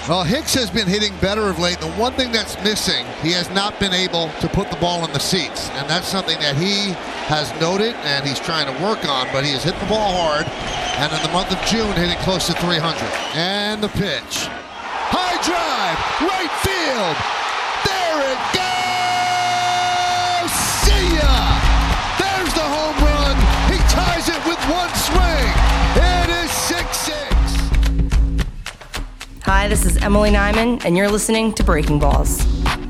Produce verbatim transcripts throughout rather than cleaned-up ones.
Well, Hicks has been hitting better of late. The one thing that's missing, he has not been able to put the ball in the seats. And that's something that he has noted and he's trying to work on. But he has hit the ball hard. And in the month of June, hitting close to three hundred. And the pitch. High drive, right field. There it goes. See ya. There's the home run. He ties it with one swing. It is six six. Hi, this is Emily Nyman, and you're listening to Breaking Balls.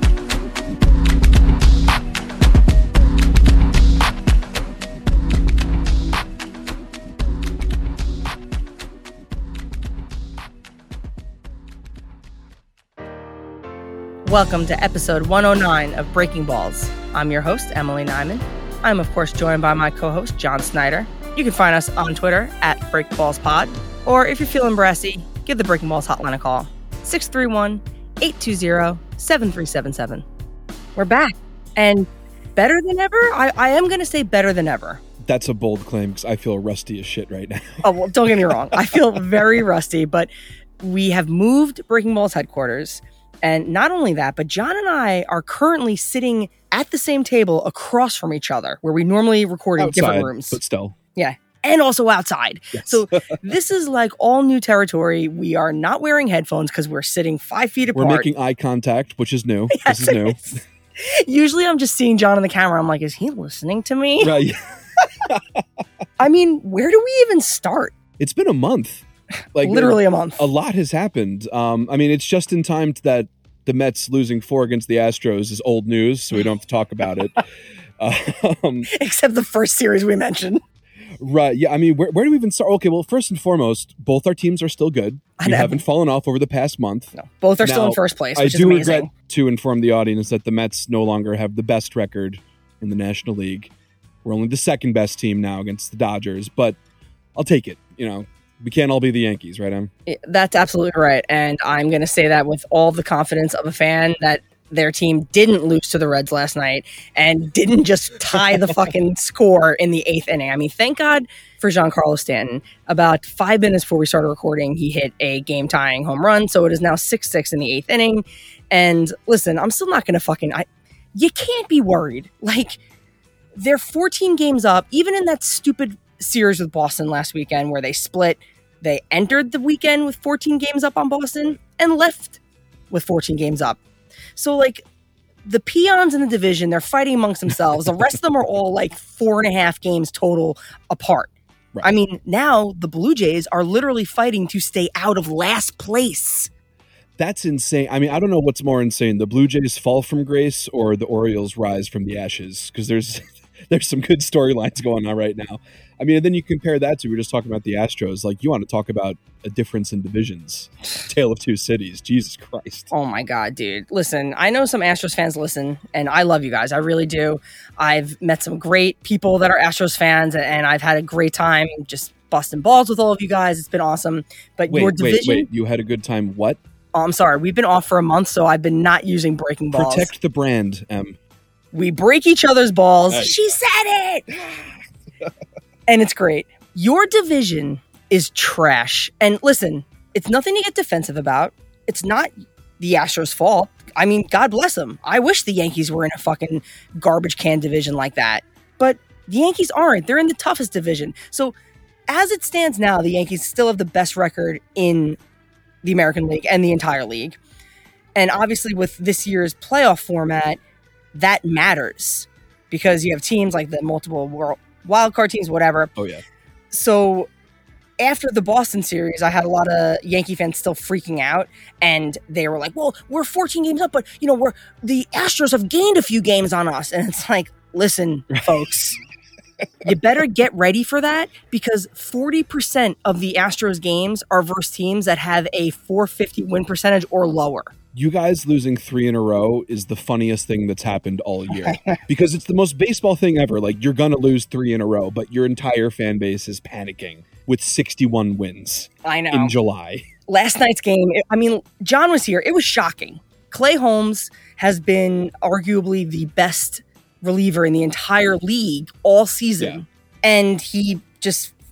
Welcome to episode one oh nine of Breaking Balls. I'm your host, Emily Nyman. I'm, of course, joined by my co-host, John Snyder. You can find us on Twitter at BreakBallsPod, or if you're feeling brassy, give the Breaking Balls hotline a call, six three one, eight two zero, seven three seven seven. We're back, and better than ever? I, I am going to say better than ever. That's a bold claim because I feel rusty as shit right now. Oh, well, don't get me wrong. I feel very rusty, but we have moved Breaking Balls headquarters. And not only that, but John and I are currently sitting at the same table across from each other, where we normally record in Outside, different rooms. But still. Yeah. And also outside. Yes. So this is like all new territory. We are not wearing headphones because we're sitting five feet apart. We're making eye contact, which is new. Yes, this is new. is. Usually I'm just seeing John on the camera. I'm like, is he listening to me? Right. I mean, where do we even start? It's been a month. Like Literally a month. A lot has happened. Um, I mean, it's just in time to that the Mets losing four against the Astros is old news, so we don't have to talk about it. Um, Except the first series we mentioned. Right. Yeah. I mean, where, where do we even start? Okay. Well, first and foremost, both our teams are still good. We haven't fallen off over the past month. No, both are now, still in first place, which I is do amazing. regret to inform the audience that the Mets no longer have the best record in the National League. We're only the second best team now against the Dodgers, but I'll take it. You know, we can't all be the Yankees, right, Em? That's absolutely right. And I'm going to say that with all the confidence of a fan that their team didn't lose to the Reds last night and didn't just tie the fucking score in the eighth inning. I mean, thank God for Giancarlo Stanton. About five minutes before we started recording, he hit a game-tying home run. So it is now six six in the eighth inning. And listen, I'm still not going to fucking... I, you can't be worried. Like, they're fourteen games up. Even in that stupid series with Boston last weekend where they split, they entered the weekend with fourteen games up on Boston and left with fourteen games up. So, like, the peons in the division, they're fighting amongst themselves. The rest of them are all, like, four and a half games total apart. Right. I mean, now the Blue Jays are literally fighting to stay out of last place. That's insane. I mean, I don't know what's more insane, the Blue Jays fall from grace or the Orioles rise from the ashes, because there's there's some good storylines going on right now. I mean, and then you compare that to, we were just talking about the Astros. Like, you want to talk about a difference in divisions. Tale of two cities. Jesus Christ. Oh, my God, dude. Listen, I know some Astros fans listen, and I love you guys. I really do. I've met some great people that are Astros fans, and I've had a great time just busting balls with all of you guys. It's been awesome. But wait, your division... Wait, wait, you had a good time what? Oh, I'm sorry. We've been off for a month, so I've been not using Breaking Balls. Protect the brand, Em. We break each other's balls. Hey. She said it! And it's great. Your division is trash. And listen, it's nothing to get defensive about. It's not the Astros' fault. I mean, God bless them. I wish the Yankees were in a fucking garbage can division like that. But the Yankees aren't. They're in the toughest division. So as it stands now, the Yankees still have the best record in the American League and the entire league. And obviously with this year's playoff format, that matters because you have teams like the multiple world wild card teams, whatever. Oh, yeah. So after the Boston series, I had a lot of Yankee fans still freaking out, and they were like, well, we're fourteen games up, but, you know, we're the Astros have gained a few games on us. And it's like, listen, folks, you better get ready for that because forty percent of the Astros games are versus teams that have a four fifty win percentage or lower. You guys losing three in a row is the funniest thing that's happened all year because it's the most baseball thing ever. Like, you're going to lose three in a row, but your entire fan base is panicking with sixty-one wins. I know. In July. Last night's game, I mean, John was here. It was shocking. Clay Holmes has been arguably the best reliever in the entire league all season. Yeah. And he just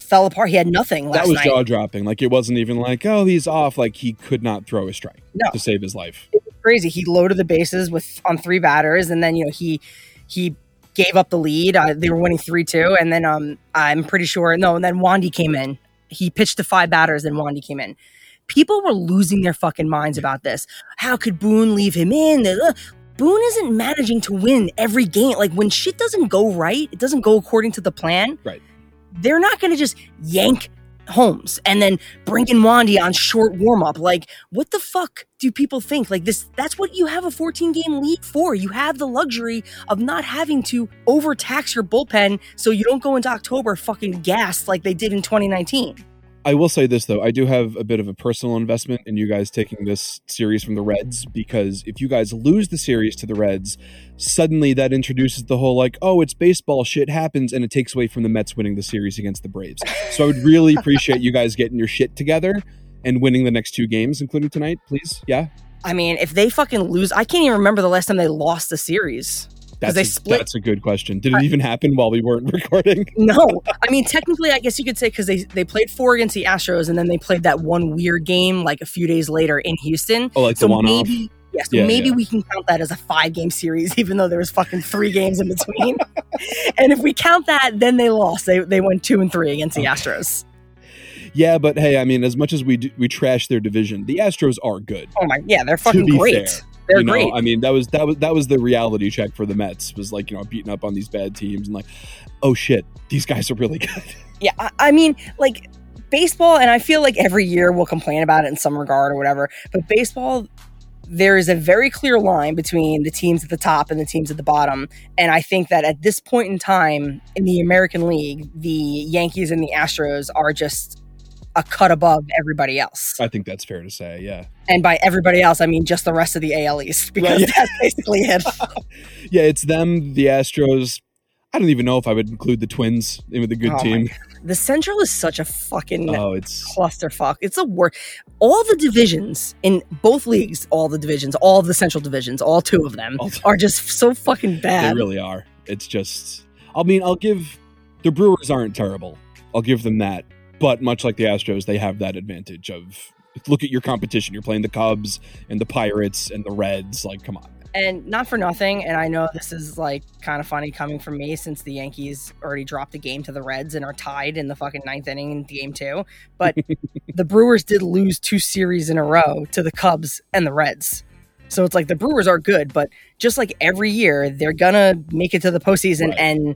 fell apart. He had nothing last That was night. jaw dropping. Like it wasn't even like, oh, he's off. Like he could not throw a strike No. to save his life. It was crazy. He loaded the bases with on three batters, and then you know he he gave up the lead. Uh, they were winning three two, and then um I'm pretty sure no, and then Wandy came in. He pitched to five batters, and Wandy came in. People were losing their fucking minds about this. How could Boone leave him in? Uh, Boone isn't managing to win every game. Like when shit doesn't go right, it doesn't go according to the plan. Right. They're not going to just yank Holmes and then bring in Wandy on short warm up. Like, what the fuck do people think? Like this, that's what you have a fourteen game lead for. You have the luxury of not having to overtax your bullpen so you don't go into October fucking gassed like they did in twenty nineteen. I will say this, though. I do have a bit of a personal investment in you guys taking this series from the Reds, because if you guys lose the series to the Reds, suddenly that introduces the whole like, oh, it's baseball, shit happens, and it takes away from the Mets winning the series against the Braves. So I would really appreciate you guys getting your shit together and winning the next two games, including tonight, please. Yeah? I mean, if they fucking lose, I can't even remember the last time they lost the series. That's, they a, split. that's a good question. Did it even happen while we weren't recording? No. I mean, technically, I guess you could say because they, they played four against the Astros, and then they played that one weird game like a few days later in Houston. Oh, like so the one-off? maybe, yeah, so Yeah, maybe yeah. we can count that as a five-game series, even though there was fucking three games in between. And if we count that, then they lost. They they went two and three against the Okay. Astros. Yeah, but hey, I mean, as much as we do, we trash their division, the Astros are good. Oh my, yeah, they're fucking be great. fair. They're you know, great. I mean, that was that was that was the reality check for the Mets, was like, you know, beating up on these bad teams and like, oh shit, these guys are really good. Yeah, I, I mean, like baseball, and I feel like every year we'll complain about it in some regard or whatever, but baseball, there is a very clear line between the teams at the top and the teams at the bottom. And I think that at this point in time in the American League, the Yankees and the Astros are just a cut above everybody else. I think that's fair to say, yeah. And by everybody else, I mean just the rest of the A L East, because Right, yeah. that's basically it. Yeah, it's them, the Astros. I don't even know if I would include the Twins in with a good Oh my team. The Central is such a fucking Oh, it's clusterfuck. It's a work. All the divisions in both leagues, all the divisions, all of the Central divisions, all two of them All two. are just so fucking they bad. really are. It's just, I mean, I'll give the Brewers aren't terrible. I'll give them that. But much like the Astros, they have that advantage of, look at your competition. You're playing the Cubs and the Pirates and the Reds. Like, come on. And not for nothing, and I know this is like kind of funny coming from me since the Yankees already dropped a game to the Reds and are tied in the fucking ninth inning in game two. But the Brewers did lose two series in a row to the Cubs and the Reds. So it's like the Brewers are good, but just like every year, they're gonna make it to the postseason Right. and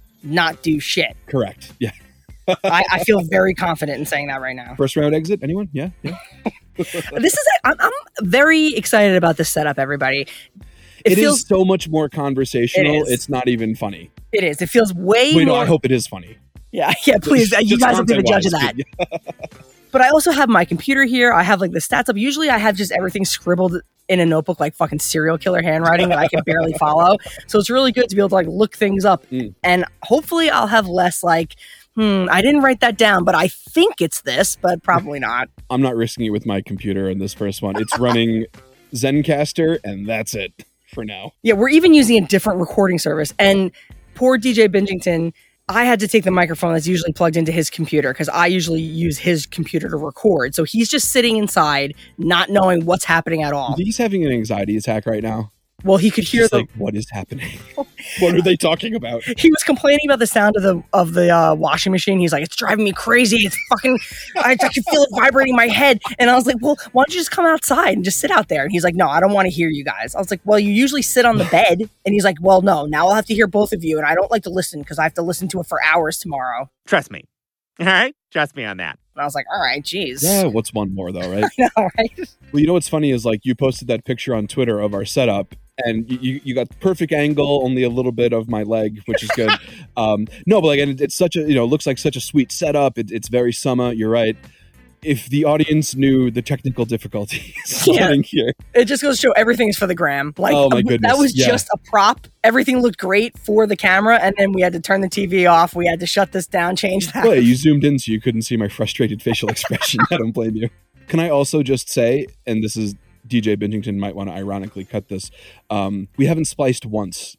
not do shit. Correct. Yeah. I, I feel very confident in saying that right now. First round exit. Anyone? Yeah. Yeah. This is I'm, I'm very excited about this setup, everybody. It, It feels is so much more conversational. It is. It's not even funny. it is. It feels way Wait, more. no, I hope it is funny. Yeah, yeah. Please, you Just guys will be the judge of that. content-wise. But I also have my computer here. I have like the stats up. Usually, I have just everything scribbled in a notebook, like fucking serial killer handwriting that I can barely follow. So it's really good to be able to like look things up, Mm. and hopefully, I'll have less like. Hmm, I didn't write that down, but I think it's this, but probably not. I'm not risking it with my computer in this first one. It's running Zencaster, and that's it for now. Yeah, we're even using a different recording service. And poor D J Bingington, I had to take the microphone that's usually plugged into his computer because I usually use his computer to record. So he's just sitting inside, not knowing what's happening at all. He's having an anxiety attack right now. Well, he could hear He's the. like, what is happening? What are they talking about? He was complaining about the sound of the of the uh, washing machine. He's like, "It's driving me crazy. It's fucking. I, I can feel it vibrating in my head." And I was like, "Well, why don't you just come outside and just sit out there?" And he's like, "No, I don't want to hear you guys." I was like, "Well, you usually sit on the bed." And he's like, "Well, no, now I'll have to hear both of you, and I don't like to listen because I have to listen to it for hours tomorrow." Trust me. All right? Trust me on that. And I was like, "All right, geez." Yeah, what's one more though, right? I know, right? Well, you know what's funny is like you posted that picture on Twitter of our setup, and you, you, you got the perfect angle, only a little bit of my leg, which is good. um, no, but like, and it, it's such a, you know, it looks like such a sweet setup. It, it's very summer. You're right. If the audience knew the technical difficulties Yeah. getting here, It just goes to show everything's for the gram. Like, Oh, my um, goodness, that was yeah. just a prop. Everything looked great for the camera, and then we had to turn the T V off. We had to shut this down, change that. well, you zoomed in so you couldn't see my frustrated facial expression. I don't blame you. Can I also just say, and this is D J Bingington might want to ironically cut this, um, we haven't spliced once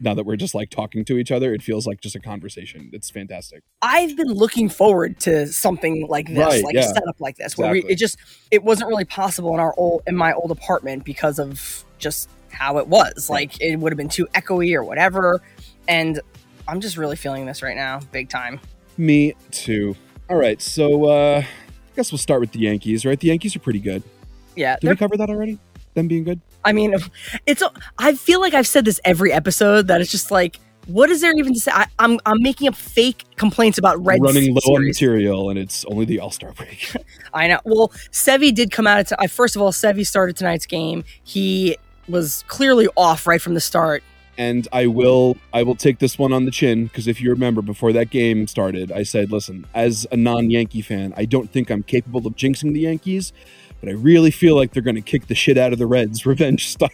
now that we're just like talking to each other, it feels like just a conversation. It's fantastic. I've been looking forward to something like this, Right, like yeah. a setup like this, where Exactly. we, it just it wasn't really possible in our old in my old apartment because of just how it was. Right. Like it would have been too echoey or whatever. And I'm just really feeling this right now, big time. Me too. All right, so uh, I guess we'll start with the Yankees, right? The Yankees are pretty good. Yeah, Did we cover that already? Them being good? I mean, it's. I feel like I've said this every episode that it's just like, what is there even to say? I, I'm I'm making up fake complaints about Reds Running low on series. material, and it's only the All-Star break. I know. Well, Sevy did come out. At t- I, first of all, Sevy started tonight's game. He was clearly off right from the start. And I will I will take this one on the chin, because if you remember, before that game started, I said, listen, as a non-Yankee fan, I don't think I'm capable of jinxing the Yankees, but I really feel like they're going to kick the shit out of the Reds, revenge style.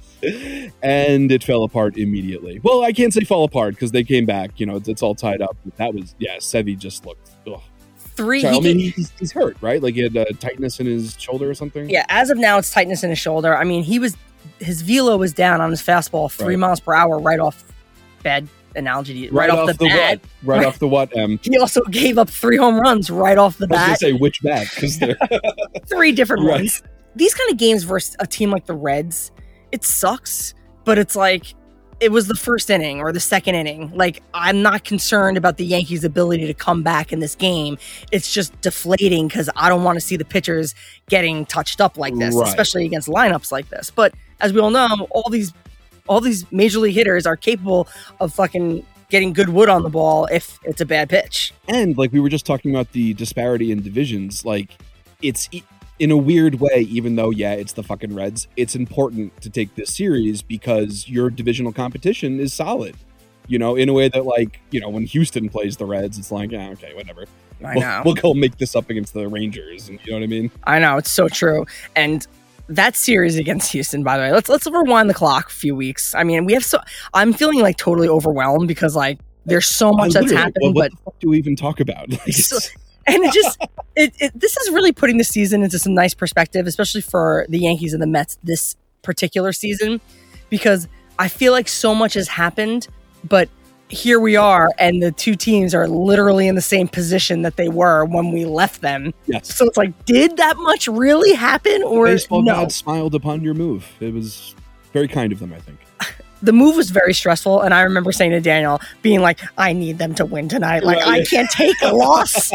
And it fell apart immediately. Well, I can't say fall apart, because they came back. You know, it's, it's all tied up. But that was, yeah, Sevy just looked, ugh. Three. Sorry, he I mean, did- he's, he's hurt, right? Like he had uh, tightness in his shoulder or something? yeah, as of now, it's tightness in his shoulder. I mean, he was his velo was down on his fastball three Right. miles per hour right off. Bad analogy. Right, off, the, bat. what? Right, Right. off the what, Em? He also gave up three home runs right off the I was going to bat. say which bat, because they're... Three different Right. ones. These kind of games versus a team like the Reds, it sucks, but it's like it was the first inning or the second inning. Like, I'm not concerned about the Yankees' ability to come back in this game. It's just deflating because I don't want to see the pitchers getting touched up like this, Right. especially against lineups like this. But as we all know, all these all these major league hitters are capable of fucking getting good wood on the ball if it's a bad pitch. And like we were just talking about the disparity in divisions, like it's e- in a weird way, even though, yeah, it's the fucking Reds, it's important to take this series because your divisional competition is solid. You know, in a way that, like, you know, when Houston plays the Reds, it's like, yeah, okay, whatever. I We'll, know. we'll go make this up against the Rangers. And you know what I mean? I know, it's so true. And that series against Houston, by the way, let's let's rewind the clock a few weeks. I mean, we have so I'm feeling like totally overwhelmed because like there's so much I that's literally- happening, what but the fuck do we even talk about? Like, So- it's- and it just it, it this is really putting the season into some nice perspective, especially for the Yankees and the Mets this particular season, because I feel like so much has happened, but here we are, and the two teams are literally in the same position that they were when we left them. yes. So it's like, did that much really happen, or Baseball no? God smiled upon your move. It was very kind of them, I think. The move was very stressful, and I remember saying to Daniel, being like, I need them to win tonight. Like, I Right. can't take a loss.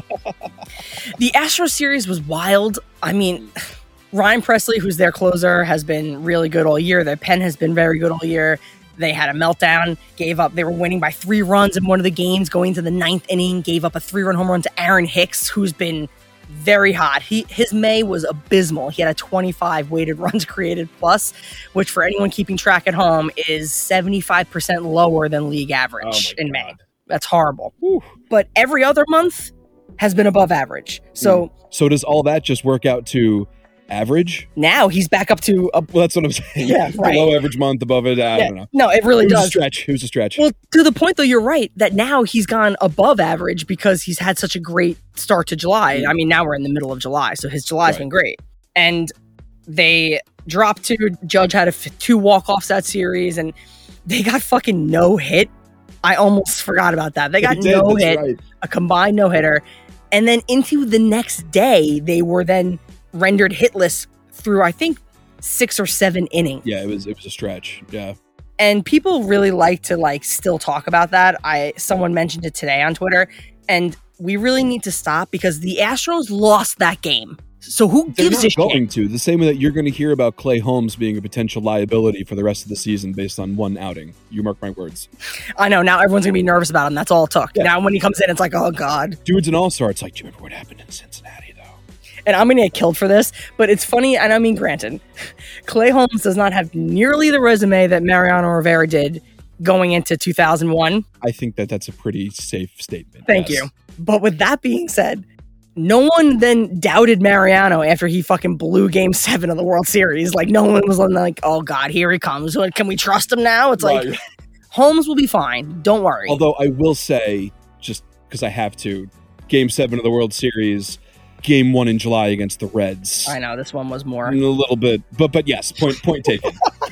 The Astros series was wild. I mean, Ryan Presley, who's their closer, has been really good all year. Their pen has been very good all year. They had a meltdown, gave up. They were winning by three runs in one of the games, going to the ninth inning, gave up a three-run home run to Aaron Hicks, who's been very hot. He His May was abysmal. He had a twenty-five weighted runs created plus, which for anyone keeping track at home is seventy-five percent lower than league average Oh my in May. God. That's horrible. Whew. But every other month has been above average. So So does all that just work out to average? now he's back up to a Well, that's what I'm saying. Yeah, right. Below average month, above it. I yeah, don't know. no, it really It was a does. stretch. It was a stretch. Well, to the point though, you're right that now he's gone above average because he's had such a great start to July. I mean, now we're in the middle of July, so his July's Right. been great. And they dropped two. Judge had a f- two walk offs that series, and they got fucking no hit. I almost forgot about that. They got They did, no that's hit, right. a combined no hitter, and then into the next day, they were then rendered hitless through I think six or seven innings. Yeah, it was it was a stretch. Yeah. And people really like to like still talk about that. I someone mentioned it today on Twitter, and we really need to stop because the Astros lost that game. So who They're gives not a shit? going to. The same way that you're going to hear about Clay Holmes being a potential liability for the rest of the season based on one outing. You mark my words. I know now everyone's gonna be nervous about him. That's all it took. Yeah. Now when he comes in, it's like, oh god. Dude's an all-star. It's like, do you remember what happened in Cincinnati, though? And I'm gonna get killed for this, but it's funny. And I mean, granted, Clay Holmes does not have nearly the resume that Mariano Rivera did going into two thousand one. I think that that's a pretty safe statement. Thank yes. you. But with that being said, no one then doubted Mariano after he fucking blew game seven of the World Series. Like, no one was like, oh, God, here he comes. What, can we trust him now? It's like, Right. Holmes will be fine. Don't worry. Although I will say, just because I have to, game seven of the World Series, game one in July against the Reds. I know, this one was more. A little bit, but but yes, point point taken.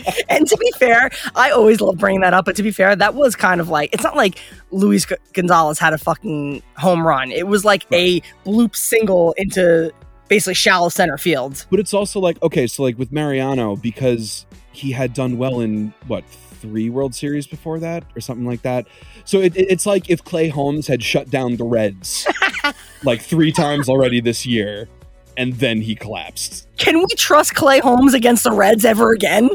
And to be fair, I always love bringing that up, but to be fair, that was kind of like, it's not like Luis Gonzalez had a fucking home run. It was like a bloop single into basically shallow center field. But it's also like, okay, so like with Mariano, because he had done well in, what, three World Series before that or something like that. So it, it, it's like if Clay Holmes had shut down the Reds like three times already this year, and then he collapsed. Can we trust Clay Holmes against the Reds ever again?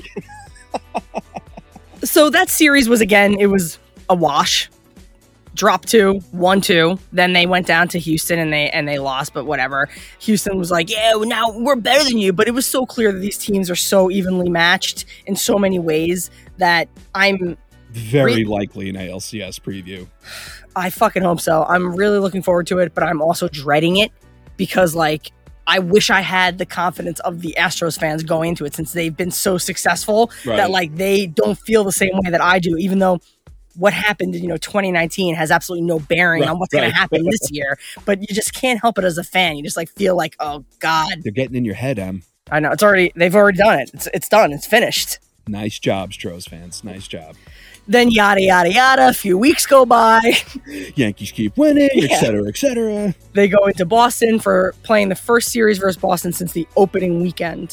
So that series was, again, it was a wash. Drop two, one two. Then they went down to Houston and they and they lost, but whatever. Houston was like, yeah, well, now we're better than you. But it was so clear that these teams are so evenly matched in so many ways that I'm very re- likely an A L C S preview. I fucking hope so. I'm really looking forward to it, but I'm also dreading it because, like, I wish I had the confidence of the Astros fans going into it since they've been so successful Right. that, like, they don't feel the same way that I do, even though what happened in, you know, twenty nineteen has absolutely no bearing Right, on what's right. going to happen this year. But you just can't help it as a fan. You just, like, feel like, oh, God. They're getting in your head, Em. I know. It's already, they've already done it. It's, it's done. It's finished. Nice job, Stros fans. Nice job. Then yada, yada, yada. A few weeks go by. Yankees keep winning, Yeah. et cetera, et cetera. They go into Boston for playing the first series versus Boston since the opening weekend.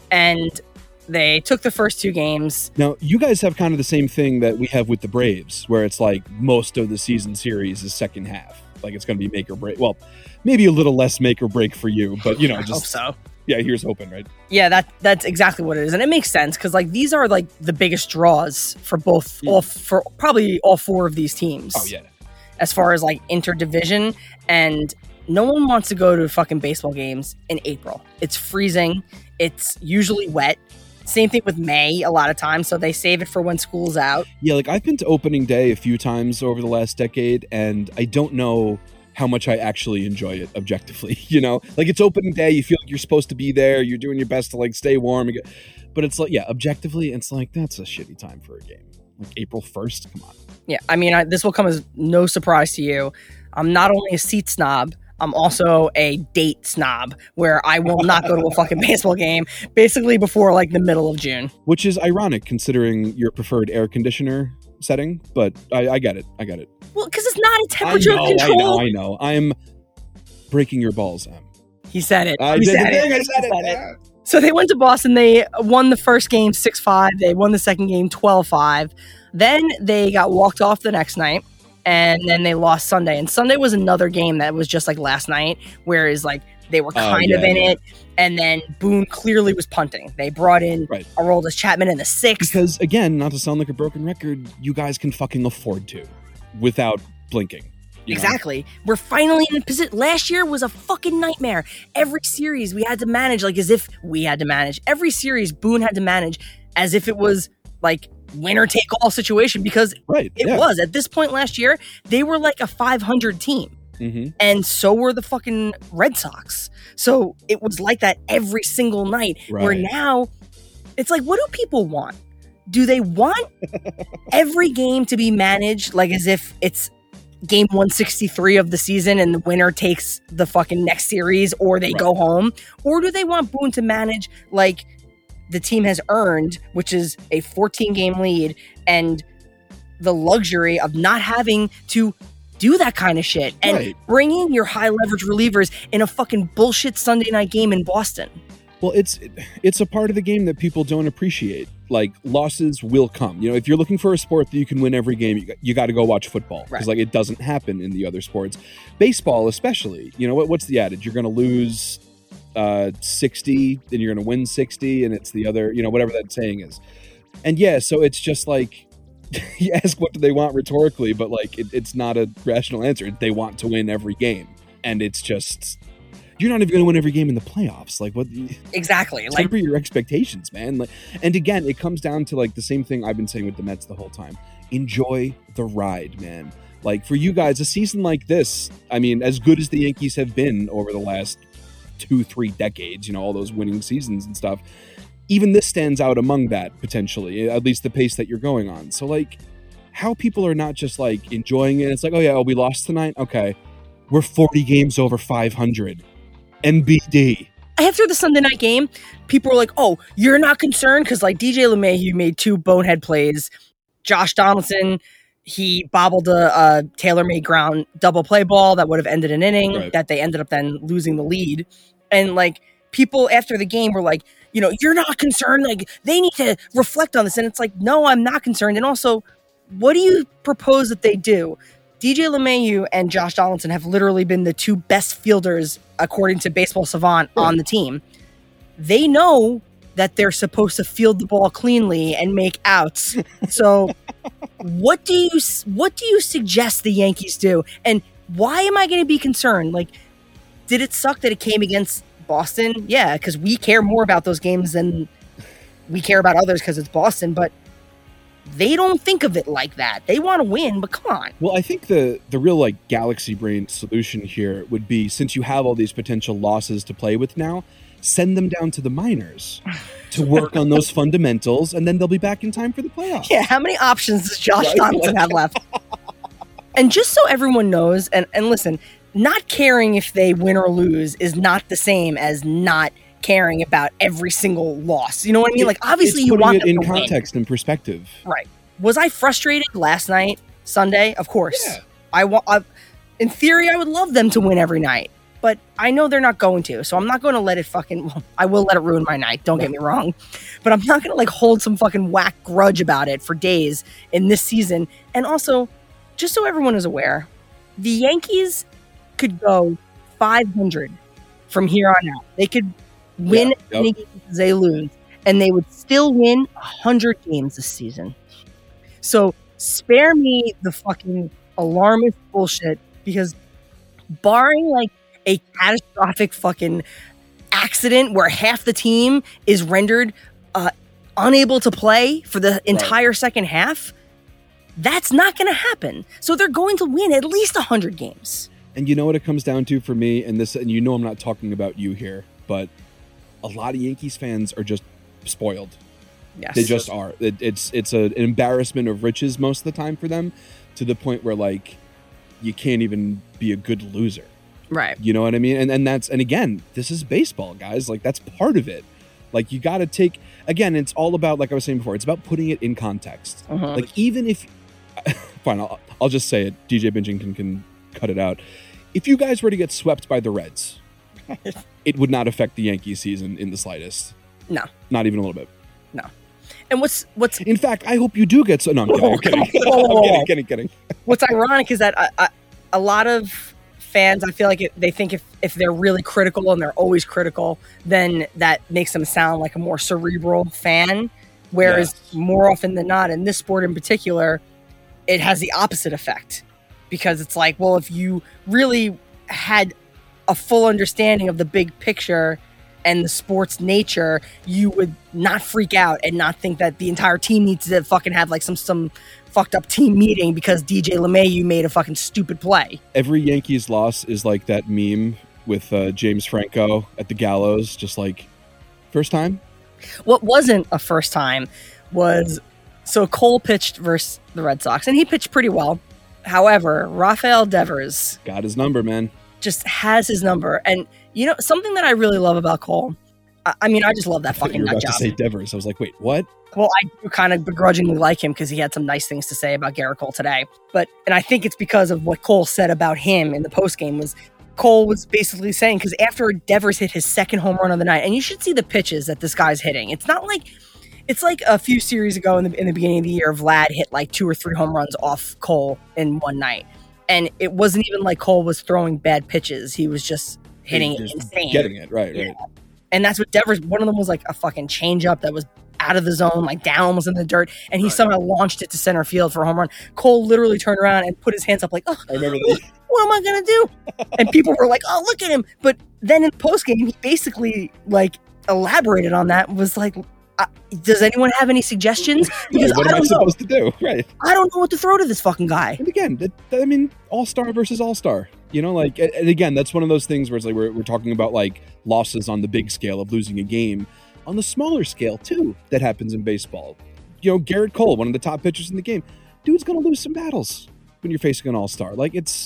And they took the first two games. Now, you guys have kind of the same thing that we have with the Braves, where it's like most of the season series is second half. Like it's going to be make or break. Well, maybe a little less make or break for you, but you know, I just hope so. yeah, here's hoping, right? Yeah, that that's exactly what it is, and it makes sense because like these are like the biggest draws for both, all for probably all four of these teams. Oh yeah, as far as like interdivision, and no one wants to go to fucking baseball games in April. It's freezing. It's usually wet. Same thing with May a lot of times, so they save it for when school's out. yeah. Like I've been to opening day a few times over the last decade, and I don't know how much I actually enjoy it objectively. You know, like it's opening day, you feel like you're supposed to be there, you're doing your best to like stay warm, and get, but it's like yeah, objectively, it's like that's a shitty time for a game. Like April first, come on. Yeah, I mean, I, this will come as no surprise to you. I'm not only a seat snob, I'm also a date snob, where I will not go to a fucking baseball game basically before like the middle of June. Which is ironic considering your preferred air conditioner setting, but I, I get it. I get it. Well, because it's not a temperature I know, control. I know, I know. I'm breaking your balls, Em. He said it. I he did said the it. thing, I He said it. said it. So they went to Boston. They won the first game six five. They won the second game twelve five. Then they got walked off the next night. And then they lost Sunday. And Sunday was another game that was just like last night, whereas like they were Oh, kind yeah, of in yeah. it. And then Boone clearly was punting. They brought in Right. Aroldis Chapman in the sixth. Because again, not to sound like a broken record, you guys can fucking afford to without blinking. you know? Exactly. We're finally in a position. Last year was a fucking nightmare. Every series we had to manage like as if we had to manage. Every series Boone had to manage as if it was like winner take all situation because Right. it yeah. was. At this point last year, they were like a five hundred team. Mm-hmm. And so were the fucking Red Sox. So it was like that every single night. Where Right. now it's like, what do people want? Do they want every game to be managed like as if it's game one sixty-three of the season and the winner takes the fucking next series or they Right. go home? Or do they want Boone to manage like the team has earned, which is a fourteen game lead and the luxury of not having to do that kind of shit and Right. bring in your high leverage relievers in a fucking bullshit Sunday night game in Boston? Well, it's it's a part of the game that people don't appreciate. Like losses will come. You know, if you're looking for a sport that you can win every game, you got, you got to go watch football because Right. like it doesn't happen in the other sports. Baseball, especially. You know what? What's the adage? You're going to lose uh, sixty, then you're going to win sixty, and it's the other. You know, whatever that saying is. And yeah, so it's just like you ask what do they want rhetorically, but like it, it's not a rational answer. They want to win every game, and it's just. You're not even going to win every game in the playoffs. Like what? Exactly. Like Temper your expectations, man. Like, and again, it comes down to like the same thing I've been saying with the Mets the whole time. Enjoy the ride, man. Like for you guys, a season like this, I mean, as good as the Yankees have been over the last two, three decades, you know, all those winning seasons and stuff, even this stands out among that potentially, at least the pace that you're going on. So like how people are not just like enjoying it. It's like, oh yeah, oh, we lost tonight. Okay. We're forty games over five hundred. N B D. after the Sunday night game, people were like, oh, you're not concerned? Because like D J LeMahieu made two bonehead plays. Josh Donaldson, he bobbled a, a tailor-made ground double play ball that would have ended an inning Right. that they ended up then losing the lead. And like people after the game were like, you know, you're not concerned. Like they need to reflect on this. And it's like, no, I'm not concerned. And also, what do you propose that they do? D J LeMahieu and Josh Donaldson have literally been the two best fielders, according to Baseball Savant, Right. on the team. They know that they're supposed to field the ball cleanly and make outs. So what do you what do you suggest the Yankees do? And why am I going to be concerned? Like, did it suck that it came against Boston? Yeah, because we care more about those games than we care about others because it's Boston. But they don't think of it like that. They want to win, but come on. Well, I think the the real like galaxy brain solution here would be, since you have all these potential losses to play with now, send them down to the minors to work on those fundamentals, and then they'll be back in time for the playoffs. Yeah, how many options does Josh Right? Donaldson have left? And just so everyone knows, and, and listen, not caring if they win or lose is not the same as not caring about every single loss. You know what I mean? Like, obviously, It's you putting want it them in to win. context and perspective. Right. Was I frustrated last night, Sunday? Of course. Yeah. I want. In theory, I would love them to win every night, but I know they're not going to. So I'm not going to let it fucking. Well, I will let it ruin my night. Don't get me wrong, but I'm not going to like hold some fucking whack grudge about it for days in this season. And also, just so everyone is aware, the Yankees could go five hundred from here on out. They could win Yeah, yep. any games they lose, and they would still win one hundred games this season. So spare me the fucking alarmist bullshit, because barring like a catastrophic fucking accident where half the team is rendered uh, unable to play for the entire second half, that's not going to happen. So they're going to win at least one hundred games. And you know what it comes down to for me, and this, and you know I'm not talking about you here, but a lot of Yankees fans are just spoiled. Yes. They just are. It, it's it's a, an embarrassment of riches most of the time for them, to the point where like you can't even be a good loser. Right. You know what I mean? And and that's and again, this is baseball, guys. Like that's part of it. Like you got to take, again, it's all about, like I was saying before, it's about putting it in context. Uh-huh. Like even if, fine, I'll, I'll just say it. D J Bingington can cut it out. If you guys were to get swept by the Reds, it would not affect the Yankees season in the slightest. No. Not even a little bit. No. And what's what's In fact, I hope you do get so. No, I'm kidding. I'm kidding. Whoa, whoa, I'm whoa. kidding, kidding, kidding. what's ironic is that I, I, a lot of fans, I feel like it, they think if, if they're really critical, and they're always critical, then that makes them sound like a more cerebral fan. Whereas Yes. more often than not, in this sport in particular, it has the opposite effect, because it's like, well, if you really had a full understanding of the big picture and the sport's nature, you would not freak out and not think that the entire team needs to fucking have like some some fucked up team meeting because D J LeMahieu made a fucking stupid play. Every Yankees loss is like that meme with uh, James Franco at the gallows, just like first time. What wasn't a first time was, so Cole pitched versus the Red Sox, and he pitched pretty well. However, Rafael Devers Got his number, man. just has his number. And, you know, something that I really love about Cole, I, I mean, I just love that I thought fucking you were nut about job. to say Devers. I was like, wait, what? Well, I do kind of begrudgingly like him because he had some nice things to say about Garrett Cole today. But, and I think it's because of what Cole said about him in the postgame. Was Cole was basically saying, because after Devers hit his second home run of the night, and you should see the pitches that this guy's hitting. It's not like, it's like a few series ago in the in the beginning of the year, Vlad hit like two or three home runs off Cole in one night. And it wasn't even like Cole was throwing bad pitches. He was just hitting it Just insane. Getting it, right, Yeah. right. And that's what Devers, one of them was like a fucking changeup that was out of the zone, like down almost in the dirt. And he Right. somehow launched it to center field for a home run. Cole literally turned around and put his hands up like, oh, I remember that. what am I going to do? And people were like, oh, look at him. But then in postgame, he basically like elaborated on that, was like, uh, does anyone have any suggestions? Because What I am I don't know. supposed to do? Right. I don't know what to throw to this fucking guy. And again, that, that- I mean, all star versus all star. You know, like, and and again, that's one of those things where it's like we're, we're talking about like losses on the big scale of losing a game. On the smaller scale, too, that happens in baseball. You know, Garrett Cole, one of the top pitchers in the game. Dude's going to lose some battles when you're facing an all star. Like, it's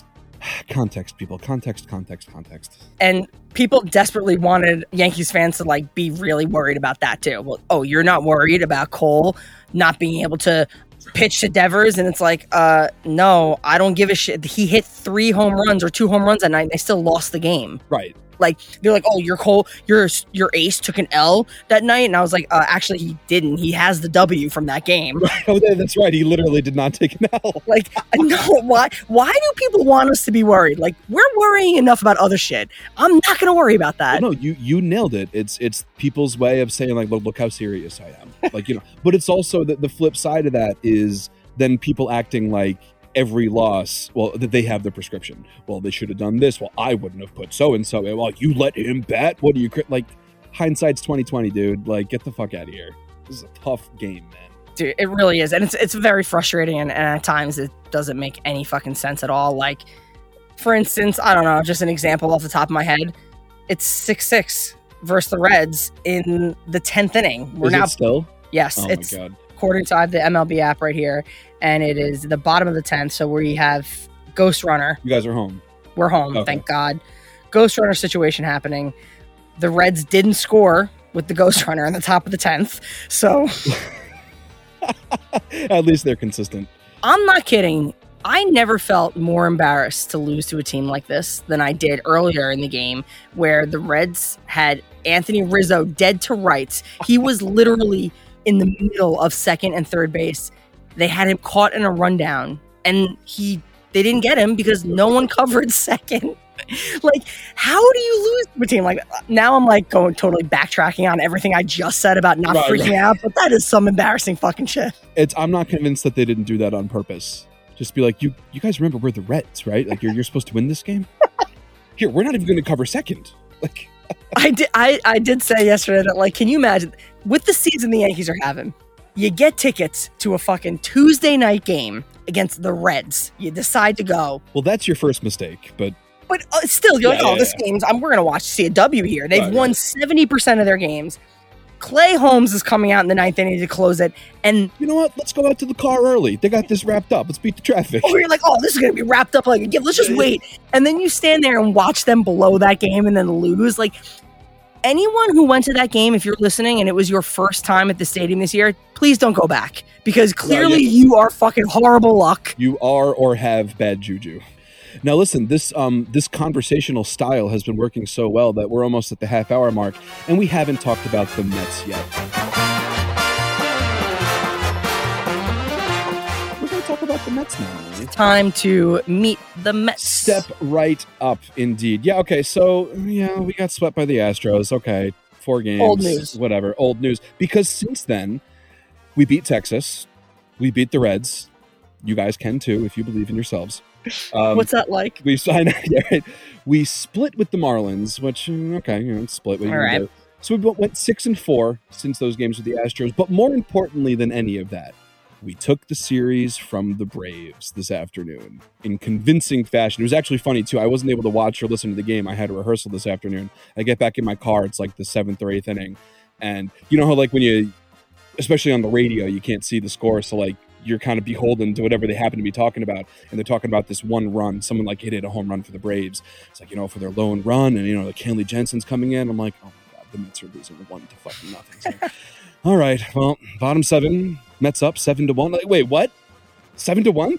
Context, people. Context, context, context. And people desperately wanted Yankees fans to like be really worried about that too. Well, oh, you're not worried about Cole not being able to pitch to Devers? And it's like, uh, no, I don't give a shit. He hit three home runs or two home runs that night and they still lost the game. Right. Like, they're like, oh, your Cole, your your ace took an L that night. And I was like, uh, actually, he didn't. He has the W from that game. Right. Oh, that's right. He literally did not take an L. Like, no, why Why do people want us to be worried? Like, we're worrying enough about other shit. I'm not going to worry about that. Well, no, you you nailed it. It's it's people's way of saying, like, look, look how serious I am. Like, you know, but it's also the, the flip side of that is then people acting like every loss, well, that they have the prescription. Well, they should have done this. Well, I wouldn't have put so-and-so. Well, you let him bat? What do you, like, hindsight's twenty twenty, dude. Like, get the fuck out of here. This is a tough game, man. Dude, it really is. And it's it's very frustrating. And, and at times it doesn't make any fucking sense at all. Like, for instance, I don't know, just an example off the top of my head. It's six six versus the Reds in the tenth inning. We're is now it still? Yes, Oh, it's my God. according to I have the M L B app right here, and it is the bottom of the tenth. So we have Ghost Runner. You guys are home. We're home, Okay. thank God. Ghost Runner situation happening. The Reds didn't score with the Ghost Runner in the top of the tenth. So At least they're consistent. I'm not kidding. I never felt more embarrassed to lose to a team like this than I did earlier in the game, where the Reds had Anthony Rizzo dead to rights. He was literally in the middle of second and third base. They had him caught in a rundown, and he they didn't get him because no one covered second. Like, how do you lose to a team like that? Now I'm like going totally backtracking on everything I just said about not Right, freaking right. out, but that is some embarrassing fucking shit. It's I'm not convinced that they didn't do that on purpose. Just be like, you you guys remember we're the Reds, right? Like, you're you're supposed to win this game. Here, we're not even going to cover second. Like, I did. I, I did say yesterday that, like, can you imagine with the season the Yankees are having? You get tickets to a fucking Tuesday night game against the Reds. You decide to go, well, that's your first mistake, but but uh, still, you're Yeah, like, oh, yeah, this yeah. game's. I'm, we're gonna watch see a W here. They've Right, won right. seventy percent of their games. Clay Holmes is coming out in the ninth inning to close it, and you know what? Let's go out to the car early. They got this wrapped up. Let's beat the traffic. oh, you're like, oh, this is gonna be wrapped up like a gift. Let's just wait. And then you stand there and watch them blow that game and then lose. Like, anyone who went to that game, if you're listening and it was your first time at the stadium this year, please don't go back, because clearly yeah. you are fucking horrible luck. You are or have bad juju. Now listen, this um this conversational style has been working so well that we're almost at the half hour mark, and we haven't talked about the Mets yet. We're going to talk about the Mets now. Emily. Time to meet the Mets. Step right up, indeed. Yeah, okay, so, yeah, we got swept by the Astros. Okay, four games. Old news. Whatever, old news. Because since then, we beat Texas. We beat the Reds. You guys can too, if you believe in yourselves. Um, What's that like? we signed, yeah, right. We split with the Marlins, which, mm, okay, you know, split. What are you All gonna right. do? So we went six and four since those games with the Astros. But more importantly than any of that, we took the series from the Braves this afternoon in convincing fashion. It was actually funny, too. I wasn't able to watch or listen to the game. I had a rehearsal this afternoon. I get back in my car. It's like the seventh or eighth inning. And you know how, like, when you, especially on the radio, you can't see the score. So, like, you're kind of beholden to whatever they happen to be talking about. And they're talking about this one run. Someone, like, hit it a home run for the Braves. It's like, you know, for their lone run. And, you know, the Kenley Jensen's coming in. I'm like, oh, my God, the Mets are losing one to fucking nothing. It's like, all right, well, bottom seven, Mets up seven to one. Like, wait, what? Seven to one?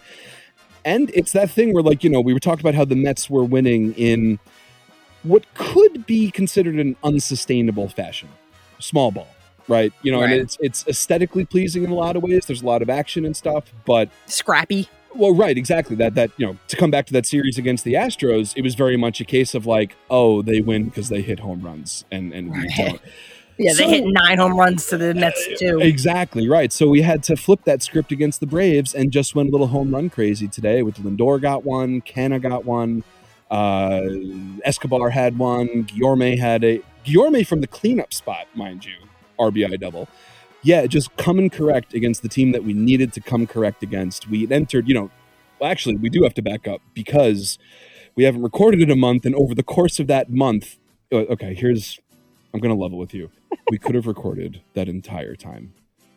And it's that thing where, like, you know, we were talking about how the Mets were winning in what could be considered an unsustainable fashion. Small ball, right? You know, Right. and it's it's aesthetically pleasing in a lot of ways. There's a lot of action and stuff, but Scrappy. well, right, exactly. That that you know, to come back to that series against the Astros, it was very much a case of like, oh, they win because they hit home runs, and and we Right. don't. Yeah, they So- hit nine home runs to the Mets too. Exactly right. So we had to flip that script against the Braves and just went a little home run crazy today. With Lindor got one, Canna got one, uh, Escobar had one, Guillorme had a Guillorme from the cleanup spot, mind you, R B I double. Yeah, just coming correct against the team that we needed to come correct against. We entered, you know, well, actually, we do have to back up because we haven't recorded in a month, and over the course of that month, uh, okay, here's, I'm going to level with you. We could have recorded that entire time.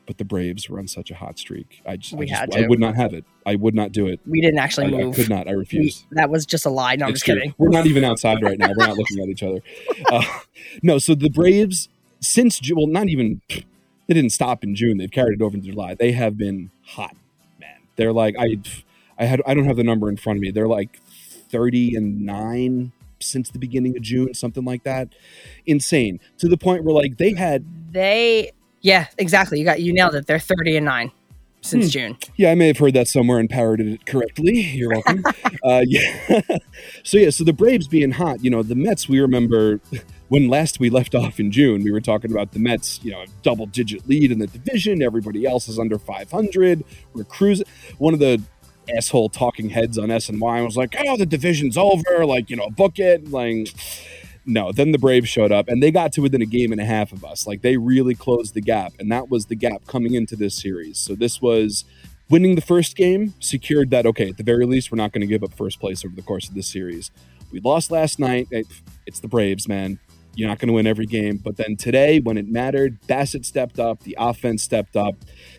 but the Braves were on such a hot streak. I just, We I, just had I to. would not have it. I would not do it. We didn't actually I, move. I could not. I We, refuse. that was just a lie. No, I'm It's just true. kidding. We're not even outside right now. We're not looking at each other. Uh, no, so the Braves, since June, well, not even, they didn't stop in June. They've carried it over into July. They have been hot, man. They're like, I, I had, I don't have the number in front of me. They're like thirty and nine since the beginning of June, something like that. Insane. To the point where like they had, They, yeah, exactly. You got you nailed it. They're thirty and nine since Hmm. June. yeah, I may have heard that somewhere and parroted it correctly. You're welcome. uh, yeah. so yeah, so the Braves being hot, you know, the Mets, we remember when last we left off in June, we were talking about the Mets, you know, a double digit lead in the division. Everybody else is under five hundred. We're cruising. One of the asshole talking heads on S N Y was like, oh, the division's over. Like, you know, book it. Like, no, then the Braves showed up and they got to within a game and a half of us. Like, they really closed the gap, and that was the gap coming into this series. So this was winning the first game, secured that, okay, at the very least, we're not going to give up first place over the course of this series. We lost last night. It, it's the Braves, man. You're not going to win every game. But then today, when it mattered, Bassett stepped up, the offense stepped up,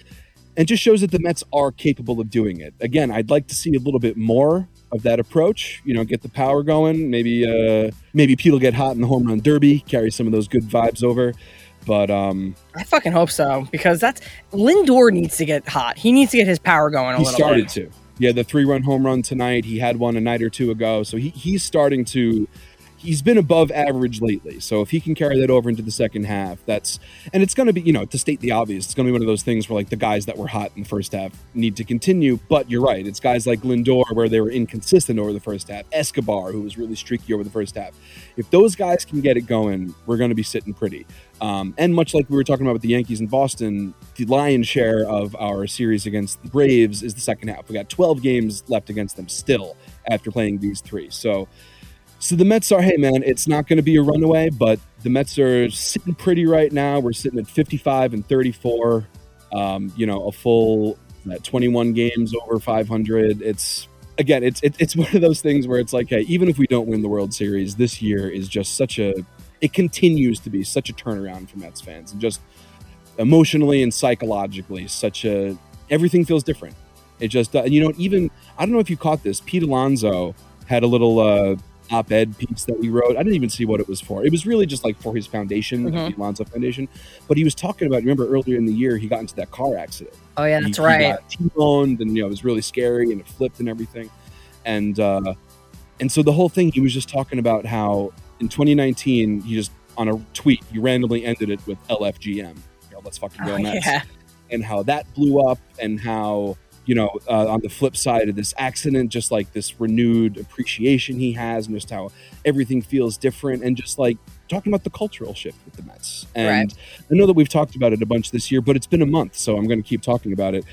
and just shows that the Mets are capable of doing it. Again, I'd like to see a little bit more of that approach, you know, get the power going. Maybe uh, maybe Pete will get hot in the home run derby, carry some of those good vibes over. But um, I fucking hope so, because that's Lindor needs to get hot. He needs to get his power going a he little started bit. to. Yeah, the three-run home run tonight. He had one a night or two ago. So he, he's starting to... He's been above average lately. So if he can carry that over into the second half, that's... And it's going to be, you know, to state the obvious, it's going to be one of those things where, like, the guys that were hot in the first half need to continue. But you're right. It's guys like Lindor where they were inconsistent over the first half. Escobar, who was really streaky over the first half. If those guys can get it going, we're going to be sitting pretty. Um, and much like we were talking about with the Yankees in Boston, the lion's share of our series against the Braves is the second half. We got twelve games left against them still after playing these three. So... So the Mets are, hey, man, it's not going to be a runaway, but the Mets are sitting pretty right now. We're sitting at fifty-five and thirty-four, um, you know, a full uh, twenty-one games over five hundred. It's, again, it's it, it's one of those things where it's like, hey, even if we don't win the World Series, this year is just such a, it continues to be such a turnaround for Mets fans. And just emotionally and psychologically, such a, everything feels different. It just, uh, and you know, even, I don't know if you caught this, Pete Alonso had a little, uh, op-ed piece that we wrote. I didn't even see what it was for. It was really just like for his foundation, Mhm. the Alonso Foundation. But he was talking about, remember earlier in the year, he got into that car accident. Oh, yeah, He- that's he right. got T-boned and, you know, it was really scary and it flipped and everything. And, uh, and so the whole thing, he was just talking about how in twenty nineteen, he just, on a tweet, he randomly ended it with L F G M. You know, let's fucking go Oh, Mets. yeah. And how that blew up and how, you know, uh, on the flip side of this accident, just like this renewed appreciation he has and just how everything feels different and just like talking about the cultural shift with the Mets. And Right. I know that we've talked about it a bunch this year, but it's been a month, so I'm going to keep talking about it.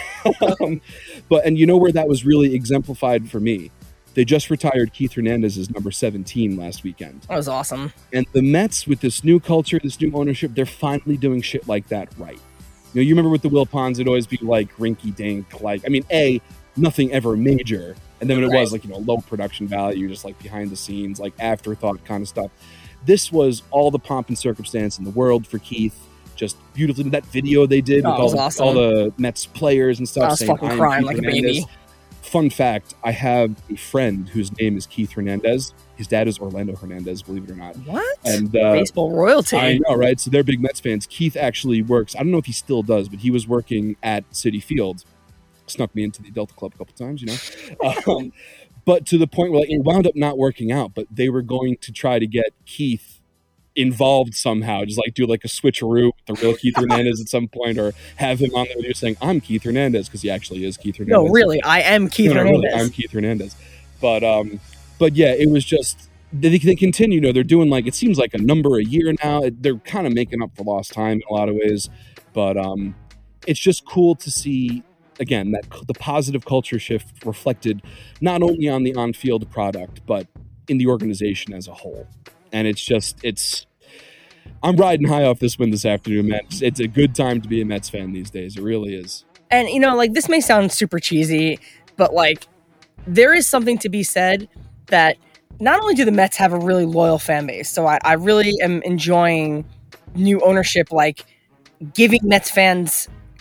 um, but, and you know where that was really exemplified for me? They just retired Keith Hernandez as number seventeen last weekend. That was awesome. And the Mets, with this new culture, this new ownership, they're finally doing shit like that right. You know, you remember with the Will Ponds, it'd always be like rinky dink, like, I mean, A, nothing ever major. And then when it Right. was like, you know, low production value, just like behind the scenes, like afterthought kind of stuff. This was all the pomp and circumstance in the world for Keith. Just beautifully, that video they did Oh, with it was all, awesome. all the Mets players and stuff. I was saying, fucking "I am crying Keith like a Hernandez." baby. Fun fact, I have a friend whose name is Keith Hernandez. His dad is Orlando Hernandez, believe it or not. What? And uh, Baseball royalty. I know, right? So they're big Mets fans. Keith actually works, I don't know if he still does, but he was working at Citi Field. Snuck me into the Delta Club a couple times, you know? um, but to the point where like, it wound up not working out, but they were going to try to get Keith involved somehow, just like do like a switcheroo with the real Keith Hernandez at some point, or have him on the video saying, I'm Keith Hernandez, because he actually is Keith Hernandez. No, really, I am Keith No, no, Hernandez. really, I'm Keith Hernandez. But um, but yeah, it was just they, they continue. You know, they're doing like it seems like a number a year now. They're kind of making up for lost time in a lot of ways. But um, it's just cool to see again that the positive culture shift reflected not only on the on-field product but in the organization as a whole. And it's just it's. I'm riding high off this win this afternoon, man. It's, it's a good time to be a Mets fan these days. It really is. And, you know, like, this may sound super cheesy, but, like, there is something to be said that not only do the Mets have a really loyal fan base, so I, I really am enjoying new ownership, like, giving Mets fans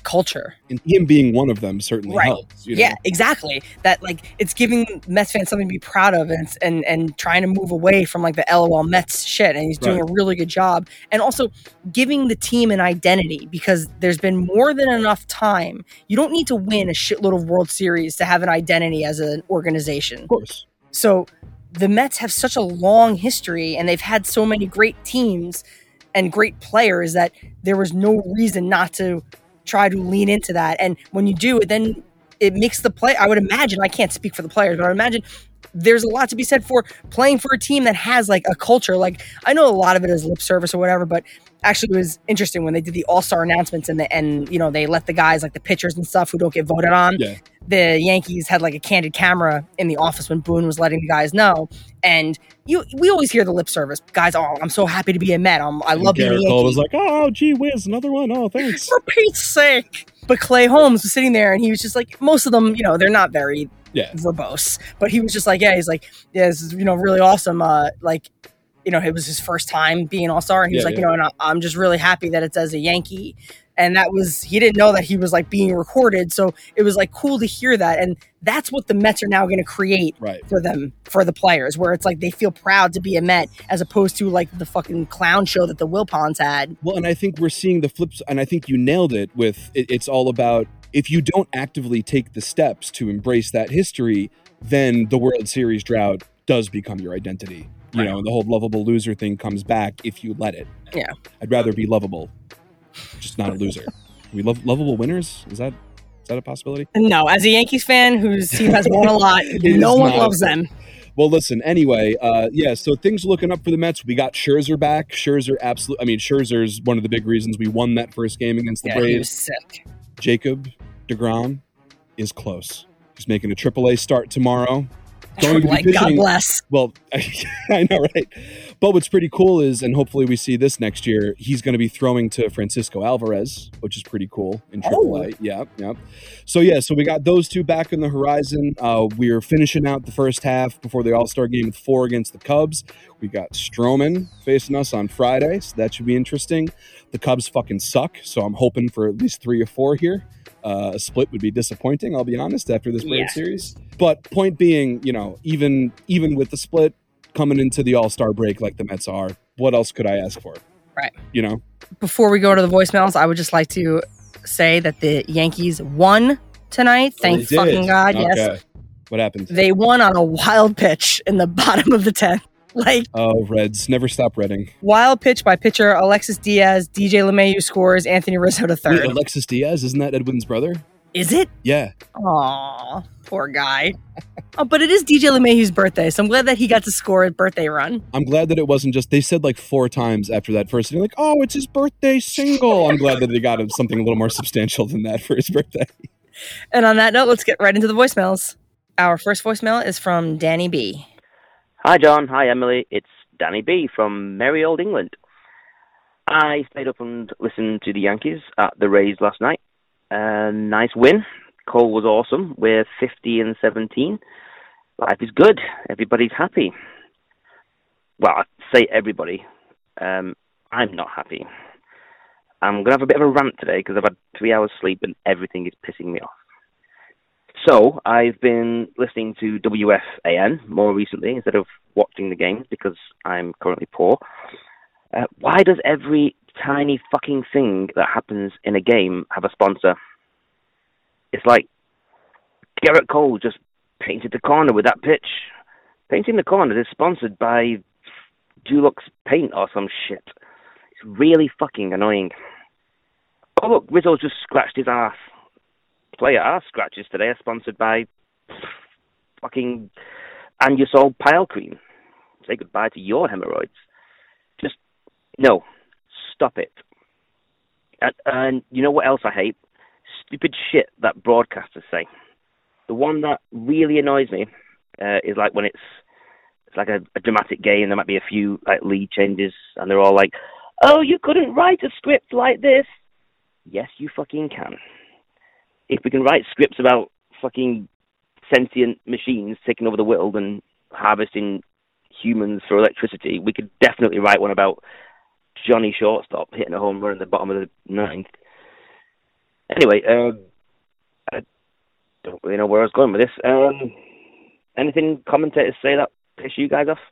culture. And him being one of them certainly Right. helps. You know? Yeah, exactly. That like it's giving Mets fans something to be proud of, and and and trying to move away from like the L O L Mets shit. And he's doing Right. a really good job, and also giving the team an identity, because there's been more than enough time. You don't need to win a shitload of World Series to have an identity as an organization. Of course. So the Mets have such a long history, and they've had so many great teams and great players that there was no reason not to try to lean into that. And when you do it, then it makes the play. I would imagine, I can't speak for the players, but I would imagine there's a lot to be said for playing for a team that has like a culture. Like, I know a lot of it is lip service or whatever, but actually it was interesting when they did the all-star announcements and the, and you know, they let the guys like the pitchers and stuff who don't get voted on. Yeah. The Yankees had like a candid camera in the office when Boone was letting the guys know. And you, we always hear the lip service. Guys, oh, I'm so happy to be a Met. I'm, I And love being a Garrett Yankee. Cole was like, oh, gee whiz, another one. Oh, thanks. For Pete's sake. But Clay Holmes was sitting there and he was just like, most of them, you know, they're not very Yeah. verbose, but he was just like, yeah, he's like, yeah, this is, you know, really awesome. Uh, like, you know, it was his first time being an all-star, and he was Yeah, like, yeah. you know, and I, I'm just really happy that it's as a Yankee. And that was, he didn't know that he was like being recorded. So it was like cool to hear that. And that's what the Mets are now going to create Right. for them, for the players, where it's like they feel proud to be a Met, as opposed to like the fucking clown show that the Wilpons had. Well, and I think we're seeing the flips, and I think you nailed it with it, it's all about if you don't actively take the steps to embrace that history, then the World Series drought does become your identity. You Right. know, and the whole lovable loser thing comes back if you let it. Yeah. I'd rather be lovable, just not a loser. We love lovable winners. Is that is that a possibility? No, as a Yankees fan whose team has won a lot, is no one not. loves them. Well, listen, anyway, uh, yeah, so things are looking up for the Mets. We got Scherzer back. Scherzer, absolutely. I mean, Scherzer's one of the big reasons we won that first game against the Yeah, he Braves. was sick. Jacob deGrom is close. He's making a triple A start tomorrow. Going to be Like, God pitching- bless. Well, I know, right? But what's pretty cool is, and hopefully we see this next year, he's going to be throwing to Francisco Alvarez, which is pretty cool in triple A. Oh. Yeah, yeah. So, yeah, so we got those two back on the horizon. Uh, we're finishing out the first half before the All-Star game with four against the Cubs. We got Stroman facing us on Friday, so that should be interesting. The Cubs fucking suck, so I'm hoping for at least three or four here. Uh, a split would be disappointing, I'll be honest, after this Braves Yeah. series. But point being, you know, even even with the split coming into the All-Star break like the Mets are, what else could I ask for? Right. You know? Before we go to the voicemails, I would just like to say that the Yankees won tonight. Thank Oh, they fucking did. God. Okay. Yes. What happened? They won on a wild pitch in the bottom of the tenth. Like, Oh, Reds. Never stop Redding. wild pitch by pitcher Alexis Diaz. D J LeMahieu scores. Anthony Rizzo to Wait, third. Alexis Diaz? Isn't that Edwin's brother? Is it? Yeah. Aw, poor guy. Oh, but it is D J LeMahieu's birthday, so I'm glad that he got to score a birthday run. I'm glad that it wasn't just, they said like four times after that first inning, like, oh, it's his birthday single. I'm glad that they got him something a little more substantial than that for his birthday. And on that note, let's get right into the voicemails. Our first voicemail is from Danny B. Hi, John. Hi, Emily. It's Danny B from merry old England. I stayed up and listened to the Yankees at the Rays last night. Uh, nice win. Cole was awesome. We're fifty and seventeen. Life is good. Everybody's happy. Well, I say everybody. Um, I'm not happy. I'm going to have a bit of a rant today because I've had three hours sleep and everything is pissing me off. So I've been listening to W F A N more recently instead of watching the games because I'm currently poor. Uh, why does every tiny fucking thing that happens in a game have a sponsor? It's like Garrett Cole just painted the corner with that pitch. Painting the corner is sponsored by Dulux Paint or some shit. It's really fucking annoying. Oh look, Rizzo just scratched his ass. Player ass scratches today are sponsored by fucking Anusol Pile Cream. Say goodbye to your hemorrhoids. Just, no. Stop it. And, and you know what else I hate? Stupid shit that broadcasters say. The one that really annoys me uh, is like when it's it's like a, a dramatic game, there might be a few like lead changes, and they're all like, oh, you couldn't write a script like this. Yes, you fucking can. If we can write scripts about fucking sentient machines taking over the world and harvesting humans for electricity, we could definitely write one about Johnny Shortstop hitting a home run in the bottom of the ninth. anyway, um, I don't really know where I was going with this. Um, anything commentators say that piss you guys off?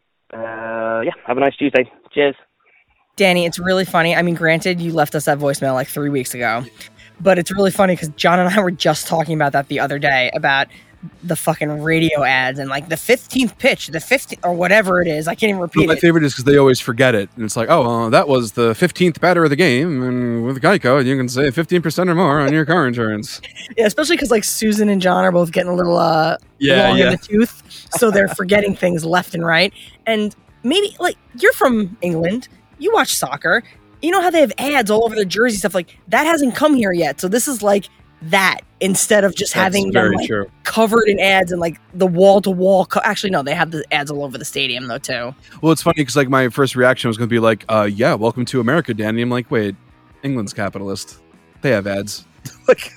Uh, yeah, have a nice Tuesday. Cheers. Danny, it's really funny. I mean, granted, you left us that voicemail like three weeks ago, but it's really funny because John and I were just talking about that the other day about the fucking radio ads and like the fifteenth pitch, the fifteenth or whatever it is. I can't even repeat Well, my it. favorite is because they always forget it. And it's like, oh, well, that was the fifteenth batter of the game. And with Geico, you can save fifteen percent or more on your car insurance. Yeah, especially because like Susan and John are both getting a little uh, Yeah, long yeah. in the tooth. So they're forgetting things left and right. And maybe like you're from England, you watch soccer. You know how they have ads all over the jersey stuff like that hasn't come here yet. So this is like that instead of just That's having very them like, true. covered in ads and like the wall to wall. Co- Actually, no, they have the ads all over the stadium though too. Well, it's funny because like my first reaction was going to be like, uh, yeah, welcome to America, Danny. I'm like, wait, England's capitalist. They have ads. Like,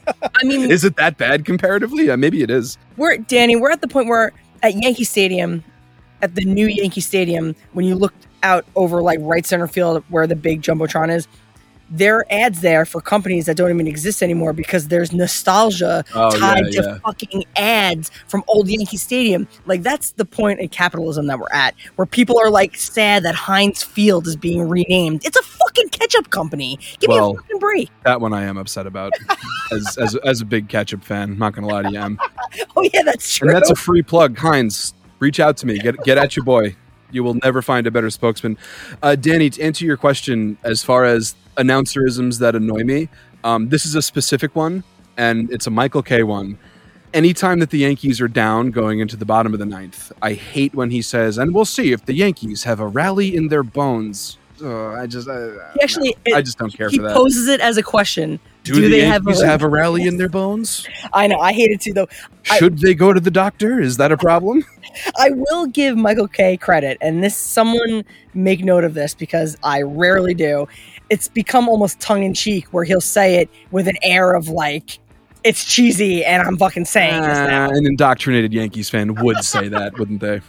I mean, is it that bad comparatively? Yeah, maybe it is. we're Danny. We're at the point where at Yankee Stadium, at the new Yankee Stadium, when you look out over like right center field where the big jumbotron is, there are ads there for companies that don't even exist anymore because there's nostalgia Oh, tied yeah, to yeah. fucking ads from old Yankee Stadium. Like that's the point in capitalism that we're at, where people are like sad that Heinz Field is being renamed. It's a fucking ketchup company. Give Well, me a fucking break. That one I am upset about as, as, as a big ketchup fan. I'm not going to lie to you. I'm. Oh yeah, that's true. And that's a free plug. Heinz, reach out to me. Get get at your boy. You will never find a better spokesman. Uh, Danny, to answer your question, as far as announcerisms that annoy me, um, this is a specific one, and it's a Michael Kay one. Anytime that the Yankees are down going into the bottom of the ninth, I hate when he says, and we'll see if the Yankees have a rally in their bones. Uh, I just, I, He actually, no, I it- just don't care he for that. poses it as a question. Do, the Yankees have a rally in their bones? I know. I hate it too, though. I- Should they go to the doctor? Is that a problem? I will give Michael Kay credit, and this someone make note of this because I rarely do. It's become almost tongue in cheek where he'll say it with an air of like it's cheesy, and I'm fucking saying this now. Uh, an indoctrinated Yankees fan would say that, wouldn't they?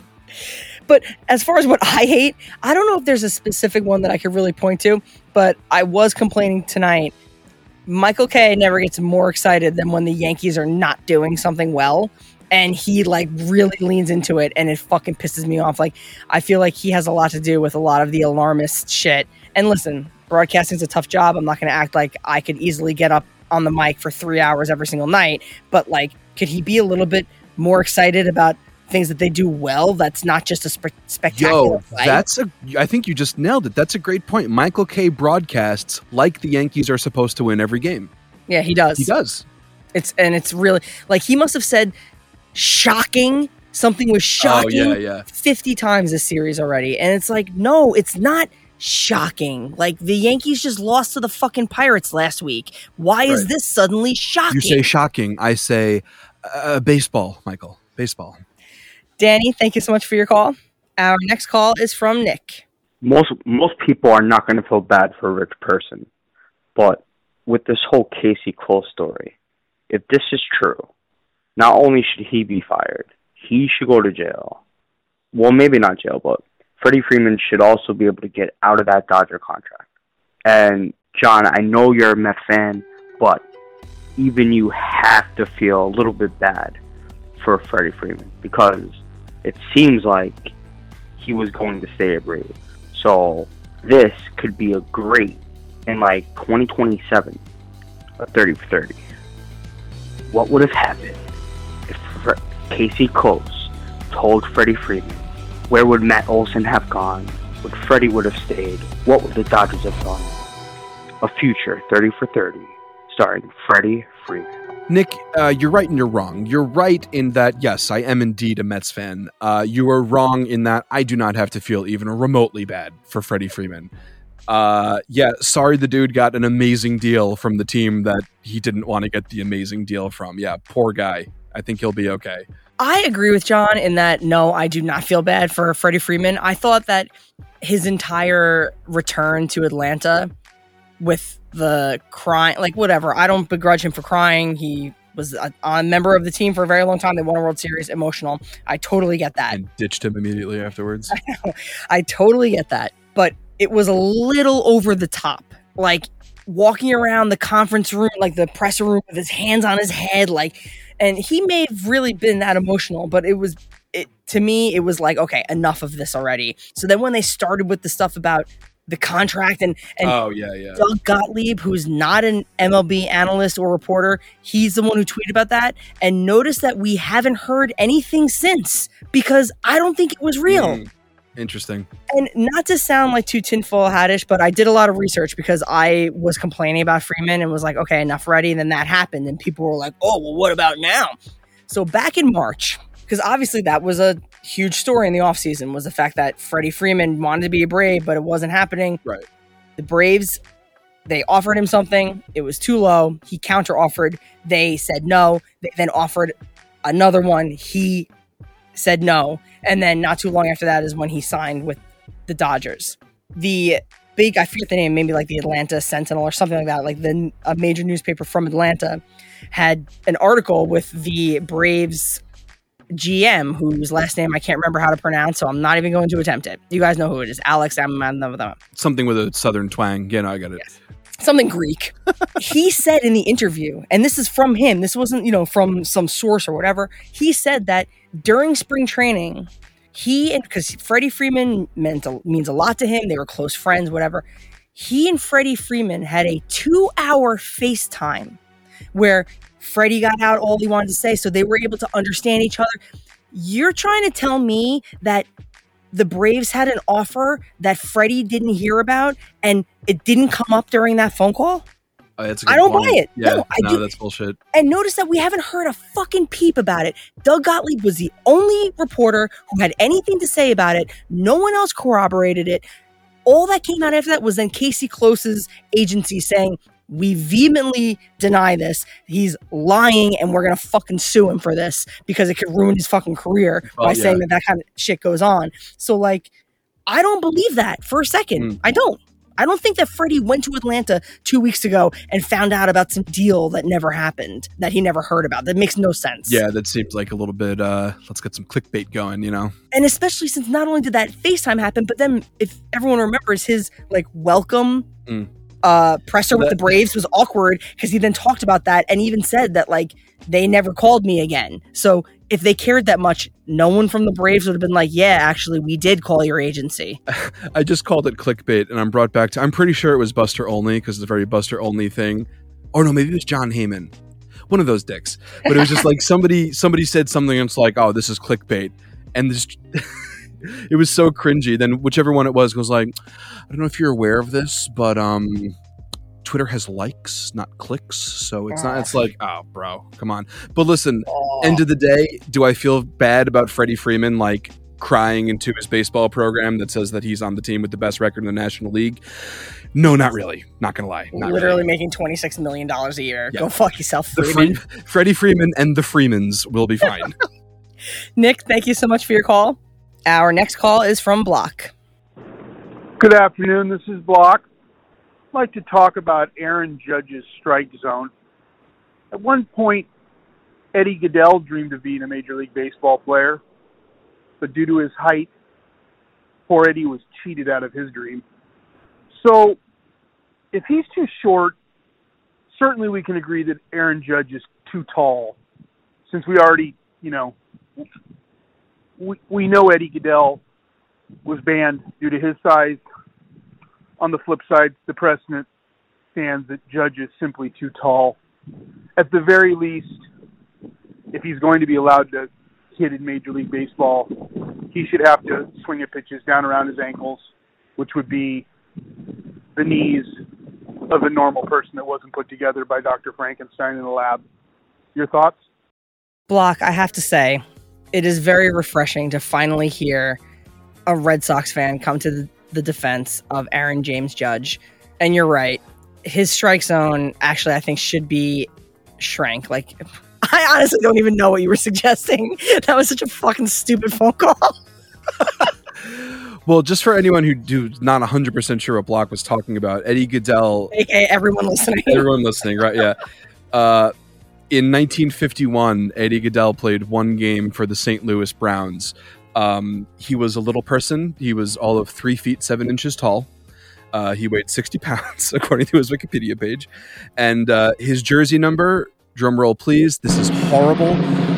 But as far as what I hate, I don't know if there's a specific one that I could really point to. But I was complaining tonight. Michael Kay never gets more excited than when the Yankees are not doing something well. And he like really leans into it and it fucking pisses me off. Like, I feel like he has a lot to do with a lot of the alarmist shit. And listen, broadcasting's a tough job. I'm not going to act like I could easily get up on the mic for three hours every single night. But like, could he be a little bit more excited about things that they do well? That's not just a spe- spectacular Yo, fight. that's a. I think you just nailed it. That's a great point. Michael Kay broadcasts like the Yankees are supposed to win every game. Yeah, he does. He does. It's and it's really like he must have said shocking. Something was shocking Oh, yeah, yeah. fifty times this series already. And it's like, no, it's not shocking. Like the Yankees just lost to the fucking Pirates last week. Why is Right. this suddenly shocking? You say shocking. I say uh, baseball, Michael. Baseball. Danny, thank you so much for your call. Our next call is from Nick. most most people are not going to feel bad for a rich person, but with this whole Casey Cole story, if this is true, not only should he be fired, he should go to jail. Well, maybe not jail, but Freddie Freeman should also be able to get out of that Dodger contract. And John, I know you're a Met fan, but even you have to feel a little bit bad for Freddie Freeman because it seems like he was going to stay at Braves. So this could be a great, in like twenty twenty-seven, a thirty for thirty. What would have happened if Fre- Casey Coates told Freddie Freeman, where would Matt Olson have gone? Would Freddie would have stayed? What would the Dodgers have done? A future thirty for thirty, starring Freddie Freeman. Nick, uh, you're right and you're wrong. You're right in that, yes, I am indeed a Mets fan. Uh, you are wrong in that I do not have to feel even remotely bad for Freddie Freeman. Uh, yeah, sorry the dude got an amazing deal from the team that he didn't want to get the amazing deal from. Yeah, poor guy. I think he'll be okay. I agree with John in that, no, I do not feel bad for Freddie Freeman. I thought that his entire return to Atlanta with the crying, like whatever, I don't begrudge him for crying. He was a, a member of the team for a very long time. They won a World Series, emotional. I totally get that. And ditched him immediately afterwards. I totally get that. But it was a little over the top. Like, walking around the conference room, like the presser room, with his hands on his head, like, and he may have really been that emotional, but it was, it to me, it was like, okay, enough of this already. So then when they started with the stuff about the contract and, and oh yeah, yeah, Doug Gottlieb, who's not an M L B analyst or reporter, he's the one who tweeted about that. And notice that we haven't heard anything since, because I don't think it was real. Mm, interesting. And not to sound like too tinfoil hatish, but I did a lot of research because I was complaining about Freeman and was like, okay, enough already. And then that happened and people were like, oh, well, what about now? So back in March, because obviously that was a huge story in the offseason, was the fact that Freddie Freeman wanted to be a Brave, but it wasn't happening. Right. The Braves, they offered him something. It was too low. He counter-offered. They said no. They then offered another one. He said no. And then not too long after that is when he signed with the Dodgers. The big, I forget the name, maybe like the Atlanta Sentinel or something like that, like the a major newspaper from Atlanta, had an article with the Braves G M, whose last name I can't remember how to pronounce, so I'm not even going to attempt it. You guys know who it is. Alex, I'm, I'm, I'm, I'm Something with a southern twang. Yeah, no, I got it. Yes. Something Greek. He said in the interview, and this is from him, this wasn't, you know, from some source or whatever. He said that during spring training, he and because Freddie Freeman meant a, means a lot to him, they were close friends, whatever. He and Freddie Freeman had a two-hour FaceTime where Freddie got out all he wanted to say, so they were able to understand each other. You're trying to tell me that the Braves had an offer that Freddie didn't hear about and it didn't come up during that phone call? Oh, that's a good I don't point. buy it. Yeah, no, I no, do. that's bullshit. And notice that we haven't heard a fucking peep about it. Doug Gottlieb was the only reporter who had anything to say about it. No one else corroborated it. All that came out after that was then Casey Close's agency saying, we vehemently deny this. He's lying and we're going to fucking sue him for this because it could ruin his fucking career oh, by yeah. saying that that kind of shit goes on. So, like, I don't believe that for a second. Mm. I don't. I don't think that Freddie went to Atlanta two weeks ago and found out about some deal that never happened, that he never heard about. That makes no sense. Yeah, that seems like a little bit, uh, let's get some clickbait going, you know? And especially since not only did that FaceTime happen, but then if everyone remembers his, like, welcome Mm. uh, presser with That- the Braves was awkward because he then talked about that and even said that, like, they never called me again. So if they cared that much, no one from the Braves would have been like, yeah, actually, we did call your agency. I just called it clickbait, and I'm brought back to, I'm pretty sure it was Buster Olney, because it's a very Buster Olney thing. Or no, maybe it was John Heyman. One of those dicks. But it was just like somebody somebody said something, and it's like, oh, this is clickbait. And this... it was so cringy. Then whichever one it was was like, I don't know if you're aware of this, but um, Twitter has likes, not clicks. So it's not, it's like, oh, bro, come on. But listen, end of the day, do I feel bad about Freddie Freeman, like, crying into his baseball program that says that he's on the team with the best record in the National League? No, not really. Not going to lie. Not Literally really. making twenty-six million dollars a year. Yeah. Go fuck yourself, The Freeman. Free- Freddie Freeman and the Freemans will be fine. Nick, thank you so much for your call. Our next call is from Block. Good afternoon. This is Block. I'd like to talk about Aaron Judge's strike zone. At one point, Eddie Goodell dreamed of being a Major League Baseball player, but due to his height, poor Eddie was cheated out of his dream. So, if he's too short, certainly we can agree that Aaron Judge is too tall, since we already, you know, we, we know Eddie Goodell was banned due to his size. On the flip side, the precedent stands that Judge is simply too tall. At the very least, if he's going to be allowed to hit in Major League Baseball, he should have to swing at pitches down around his ankles, which would be the knees of a normal person that wasn't put together by Doctor Frankenstein in the lab. Your thoughts? Block, I have to say, it is very refreshing to finally hear a Red Sox fan come to the, the defense of Aaron James Judge. And you're right. His strike zone actually, I think, should be shrank. Like, I honestly don't even know what you were suggesting. That was such a fucking stupid phone call. Well, just for anyone who who's not one hundred percent sure what Block was talking about, Eddie Goodell... A K A everyone listening. Everyone listening, right, yeah. Uh, in nineteen fifty-one, Eddie Goodell played one game for the Saint Louis Browns. Um, he was a little person. He was all of three feet, seven inches tall. Uh, he weighed sixty pounds, according to his Wikipedia page. And uh, his jersey number, drum roll please, this is horrible,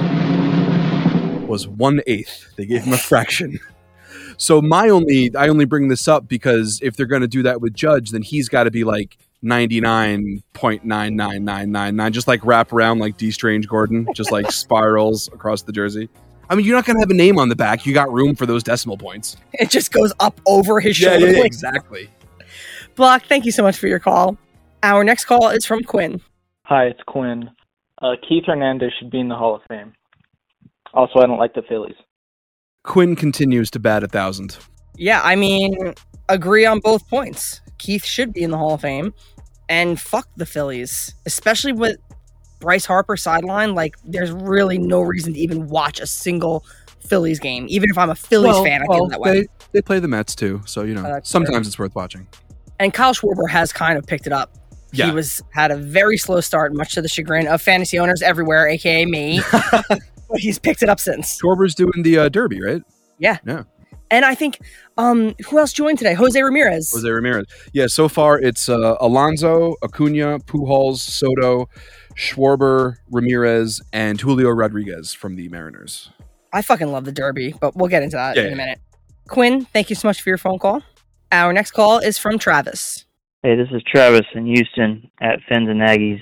was one eighth. They gave him a fraction. So my only, I only bring this up because if they're going to do that with Judge, then he's got to be like ninety-nine point nine nine nine nine nine, just like wrap around like D Strange Gordon, just like spirals across the jersey. I mean, you're not going to have a name on the back. You got room for those decimal points. It just goes up over his Yeah, shoulder. yeah, yeah, exactly. Block, thank you so much for your call. Our next call is from Quinn. Hi, it's Quinn. Uh, Keith Hernandez should be in the Hall of Fame. Also, I don't like the Phillies. Quinn continues to bat a thousand. Yeah, I mean, agree on both points. Keith should be in the Hall of Fame. And fuck the Phillies. Especially with Bryce Harper sideline. Like, there's really no reason to even watch a single Phillies game. Even if I'm a Phillies well, fan, I well, feel that way. They, they play the Mets too, so, you know, Oh, sometimes true. it's worth watching. And Kyle Schwarber has kind of picked it up. Yeah. He was had a very slow start, much to the chagrin of fantasy owners everywhere, aka me. But he's picked it up since. Schwarber's doing the uh, Derby, right? Yeah. Yeah. And I think, um, who else joined today? Jose Ramirez. Jose Ramirez. Yeah, so far it's uh, Alonso, Acuna, Pujols, Soto, Schwarber, Ramirez, and Julio Rodriguez from the Mariners. I fucking love the Derby, but we'll get into that Yeah, in a yeah. minute. Quinn, thank you so much for your phone call. Our next call is from Travis. Hey, this is Travis in Houston at Fins and Aggies.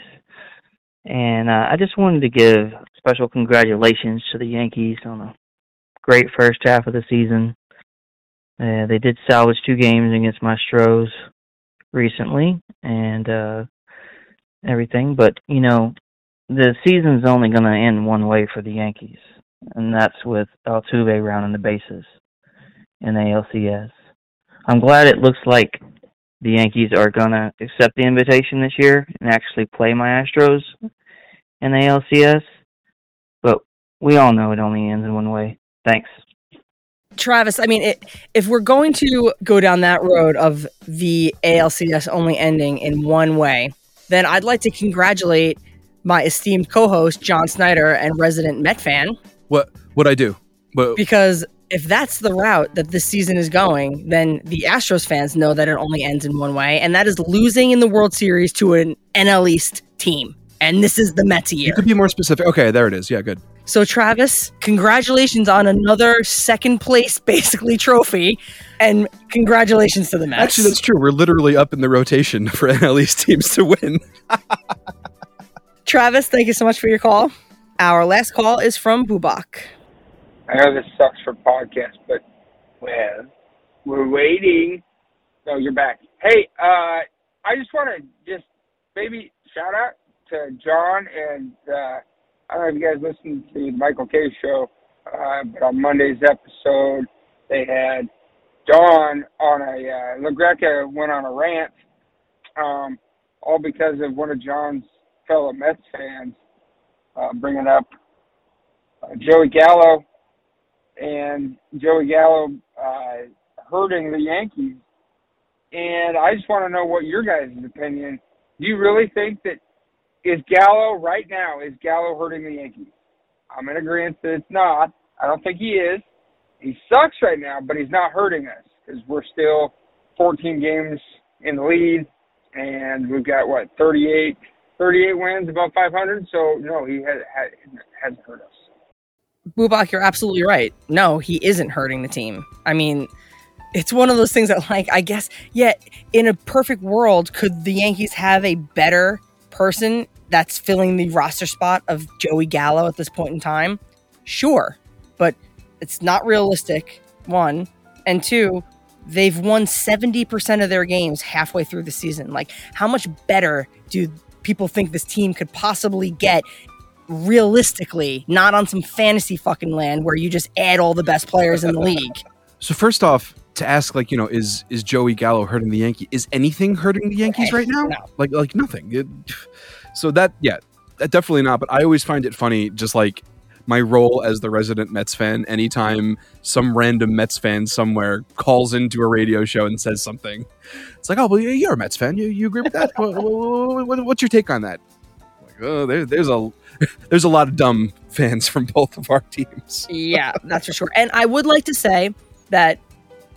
And uh, I just wanted to give special congratulations to the Yankees on a great first half of the season. Uh, they did salvage two games against my Stros recently and uh, everything. But, you know, the season's only going to end one way for the Yankees, and that's with Altuve rounding the bases in the A L C S. I'm glad it looks like the Yankees are going to accept the invitation this year and actually play my Astros in the A L C S. But we all know it only ends in one way. Thanks. Travis, I mean, it, if we're going to go down that road of the A L C S only ending in one way, then I'd like to congratulate my esteemed co-host, John Snyder, and resident Met fan. What what'd I do? What, Because if that's the route that this season is going, then the Astros fans know that it only ends in one way, and that is losing in the World Series to an N L East team. And this is the Mets year. you could be more specific. Okay, there it is. Yeah, good. So, Travis, congratulations on another second place, basically, trophy, and congratulations to the Mets. Actually, that's true. We're literally up in the rotation for N L East teams to win. Travis, thank you so much for your call. Our last call is from Bubak. I know this sucks for podcasts, but, well, we're waiting. No, you're back. Hey, uh, I just want to just maybe shout out to John and, uh, I don't know if you guys listened to the Michael K show, uh, but on Monday's episode, they had John on a, uh, LaGreca went on a rant, um, all because of one of John's fellow Mets fans, uh, bringing up uh, Joey Gallo, and Joey Gallo uh, hurting the Yankees. And I just want to know what your guys' opinion. Do you really think that is Gallo right now, is Gallo hurting the Yankees? I'm in agreement that it's not. I don't think he is. He sucks right now, but he's not hurting us because we're still fourteen games in the lead, and we've got, what, thirty-eight, thirty-eight wins, above five hundred? So, no, he has, hasn't hurt us. Bubak, you're absolutely right. No, he isn't hurting the team. I mean, it's one of those things that, like, I guess, yeah, in a perfect world, could the Yankees have a better person that's filling the roster spot of Joey Gallo at this point in time? Sure, but it's not realistic, one. And two, they've won seventy percent of their games halfway through the season. Like, how much better do people think this team could possibly get realistically, not on some fantasy fucking land where you just add all the best players in the league? So first off, to ask, like, you know, is is Joey Gallo hurting the Yankees? Is anything hurting the Yankees right now? No. Like, like nothing. It, so that, yeah, that definitely not. But I always find it funny, just like my role as the resident Mets fan. Anytime some random Mets fan somewhere calls into a radio show and says something, it's like, oh, well, you're a Mets fan. You you agree with that? what, what, what, what's your take on that? Like, oh, there, there's a there's a lot of dumb fans from both of our teams. Yeah, that's for sure. And I would like to say that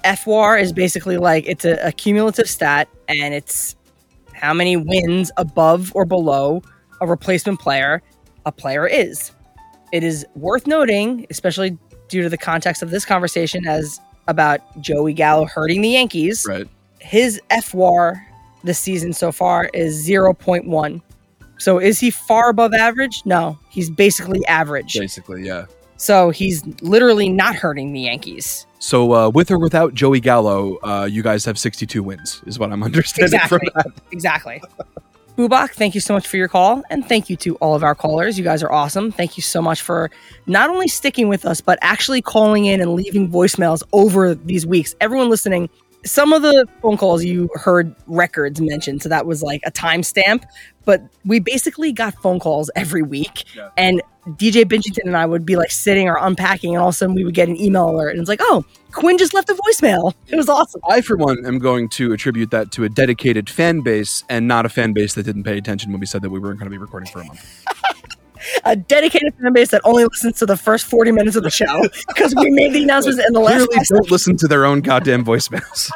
F W A R is basically like it's a, a cumulative stat, and it's how many wins above or below a replacement player a player is. It is worth noting, especially due to the context of this conversation, as about Joey Gallo hurting the Yankees. Right. His F W A R this season so far is zero point one. So is he far above average? No, he's basically average. Basically, yeah. So he's literally not hurting the Yankees. So uh, with or without Joey Gallo, uh, you guys have sixty-two wins, is what I'm understanding Exactly. from that. Exactly. Bubak, thank you so much for your call, and thank you to all of our callers. You guys are awesome. Thank you so much for not only sticking with us, but actually calling in and leaving voicemails over these weeks. Everyone listening, some of the phone calls you heard records mentioned, so that was like a timestamp, but we basically got phone calls every week, yeah. And D J Bingington and I would be like sitting or unpacking, and all of a sudden we would get an email alert, and it's like, oh, Quinn just left a voicemail. It was awesome. I, for one, am going to attribute that to a dedicated fan base and not a fan base that didn't pay attention when we said that we weren't going to be recording for a month. A dedicated fan base that only listens to the first forty minutes of the show because we made the announcements in the last. Clearly, don't listen to their own goddamn voicemails.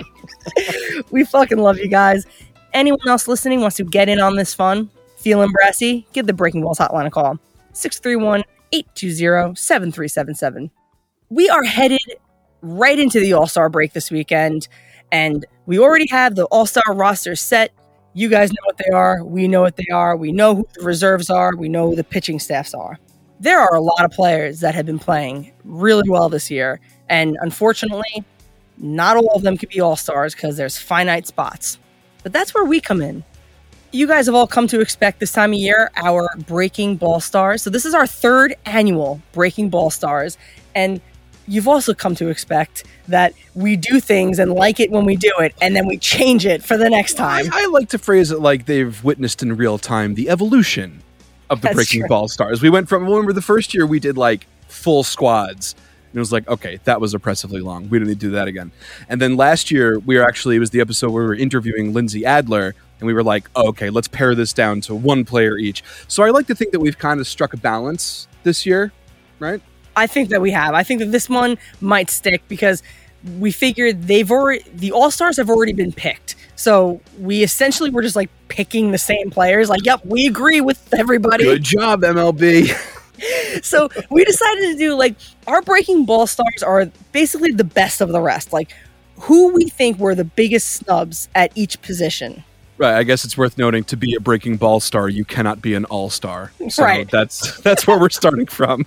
We fucking love you guys. Anyone else listening wants to get in on this fun, feeling brassy, give the Breaking Balls hotline a call. six three one, eight two zero, seven three seven seven. We are headed right into the All-Star break this weekend, and we already have the All-Star roster set. You guys know what they are. We know what they are. We know who the reserves are. We know who the pitching staffs are. There are a lot of players that have been playing really well this year, and unfortunately, not all of them can be All-Stars because there's finite spots. But that's where we come in. You guys have all come to expect this time of year our Breaking Ball Stars. So this is our third annual Breaking Ball Stars, and you've also come to expect that we do things and like it when we do it, and then we change it for the next time. I, I like to phrase it like they've witnessed in real time the evolution of the That's Breaking true. Ball Stars. We went from, remember the first year we did like full squads. And it was like, okay, that was oppressively long. We don't need to do that again. And then last year, we were actually, it was the episode where we were interviewing Lindsay Adler, and we were like, oh, okay, let's pare this down to one player each. So I like to think that we've kind of struck a balance this year, right? I think that we have. I think that this one might stick because we figured they've already, the All-Stars have already been picked. So we essentially were just like picking the same players. Like, yep, we agree with everybody. Good job, M L B. So we decided to do like our Breaking Ball Stars are basically the best of the rest. Like who we think were the biggest snubs at each position. Right. I guess it's worth noting to be a Breaking Ball Star, you cannot be an All-Star. So Right. that's that's where we're starting from.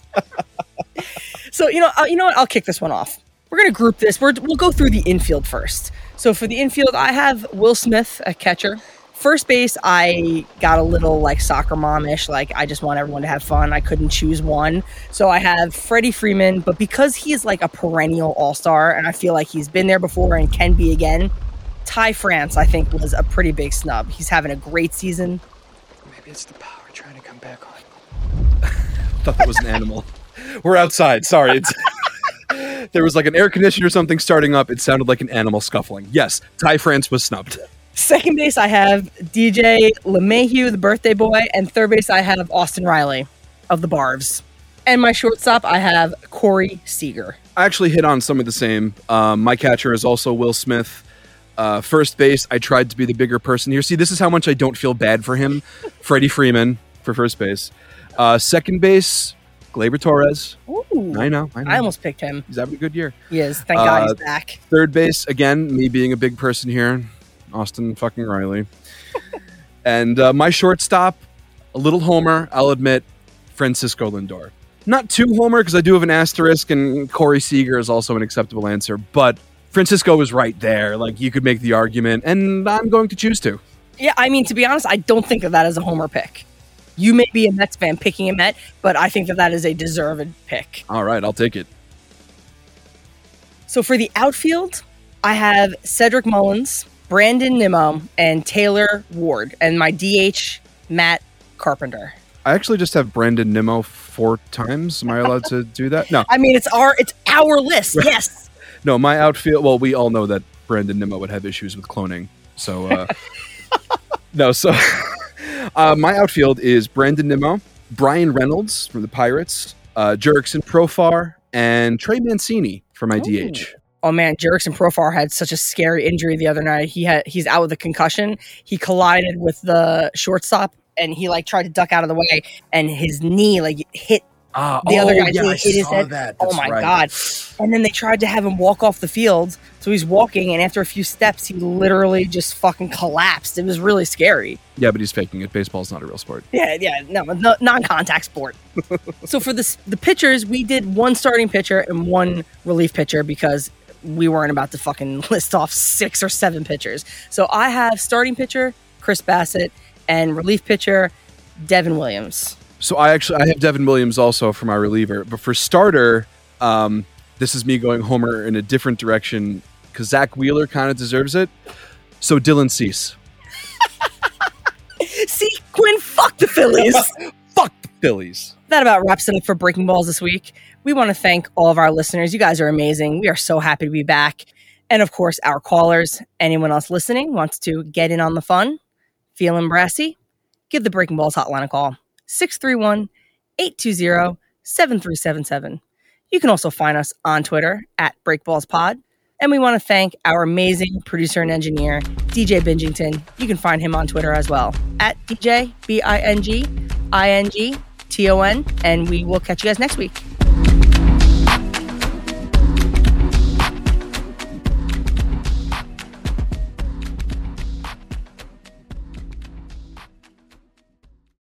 So, you know, uh, you know what? I'll kick this one off. We're going to group this. We're, we'll go through the infield first. So for the infield, I have Will Smith, a catcher. First base, I got a little like soccer mom-ish. Like I just want everyone to have fun. I couldn't choose one. So I have Freddie Freeman, but because he is like a perennial all-star and I feel like he's been there before and can be again, Ty France, I think, was a pretty big snub. He's having a great season. Maybe it's the power trying to come back on. I thought that was an animal. We're outside. Sorry. It's there was like an air conditioner or something starting up. It sounded like an animal scuffling. Yes, Ty France was snubbed. Second base, I have D J LeMahieu, the birthday boy. And third base, I have Austin Riley of the Barbs. And my shortstop, I have Corey Seager. I actually hit on some of the same. Um, my catcher is also Will Smith. Uh, first base, I tried to be the bigger person here. See, this is how much I don't feel bad for him. Freddie Freeman for first base. Uh, second base, Gleyber Torres. Ooh, I know, I know. I almost picked him. He's having a good year. He is. Thank God Uh, he's back. Third base, again, me being a big person here. Austin fucking Riley. And uh, my shortstop, a little homer, I'll admit, Francisco Lindor. Not too homer because I do have an asterisk, and Corey Seager is also an acceptable answer, but Francisco is right there. Like, you could make the argument, and I'm going to choose to. Yeah, I mean, to be honest, I don't think of that as a homer pick. You may be a Mets fan picking a Met, but I think that that is a deserved pick. All right, I'll take it. So for the outfield, I have Cedric Mullins, Brandon Nimmo, and Taylor Ward, and my D H, Matt Carpenter. I actually just have Brandon Nimmo four times. Am I allowed to do that? No. I mean, it's our it's our list. Yes. No, my outfield. Well, we all know that Brandon Nimmo would have issues with cloning. So, uh, no. So, uh, my outfield is Brandon Nimmo, Brian Reynolds from the Pirates, uh, Jurickson Profar, and Trey Mancini for my Ooh. D H. Oh man, Jerickson Profar had such a scary injury the other night. He had he's out with a concussion. He collided with the shortstop and he like tried to duck out of the way and his knee like hit Uh, the oh, other guy yeah, hit I his saw head. that. Oh That's my right. god. And then they tried to have him walk off the field. So he's walking and after a few steps he literally just fucking collapsed. It was really scary. Yeah, but he's faking it. Baseball's not a real sport. Yeah, yeah, no, no non-contact sport. So for this, the pitchers, we did one starting pitcher and one relief pitcher because we weren't about to fucking list off six or seven pitchers. So I have starting pitcher Chris Bassett and relief pitcher Devin Williams. So I actually I have Devin Williams also for my reliever, but for starter, um, this is me going Homer in a different direction because Zach Wheeler kind of deserves it. So Dylan Cease. See, Quinn, fuck the Phillies. Fuck the Phillies. That about wraps it up for Breaking Balls this week. We want to thank all of our listeners. You guys are amazing. We are so happy to be back. And of course, our callers. Anyone else listening wants to get in on the fun, feeling brassy, give the Breaking Balls hotline a call. six three one, eight two zero, seven three seven seven. You can also find us on Twitter at BreakBallsPod. And we want to thank our amazing producer and engineer, D J Bingington. You can find him on Twitter as well, at D J B I N G I N G T O N. And we will catch you guys next week.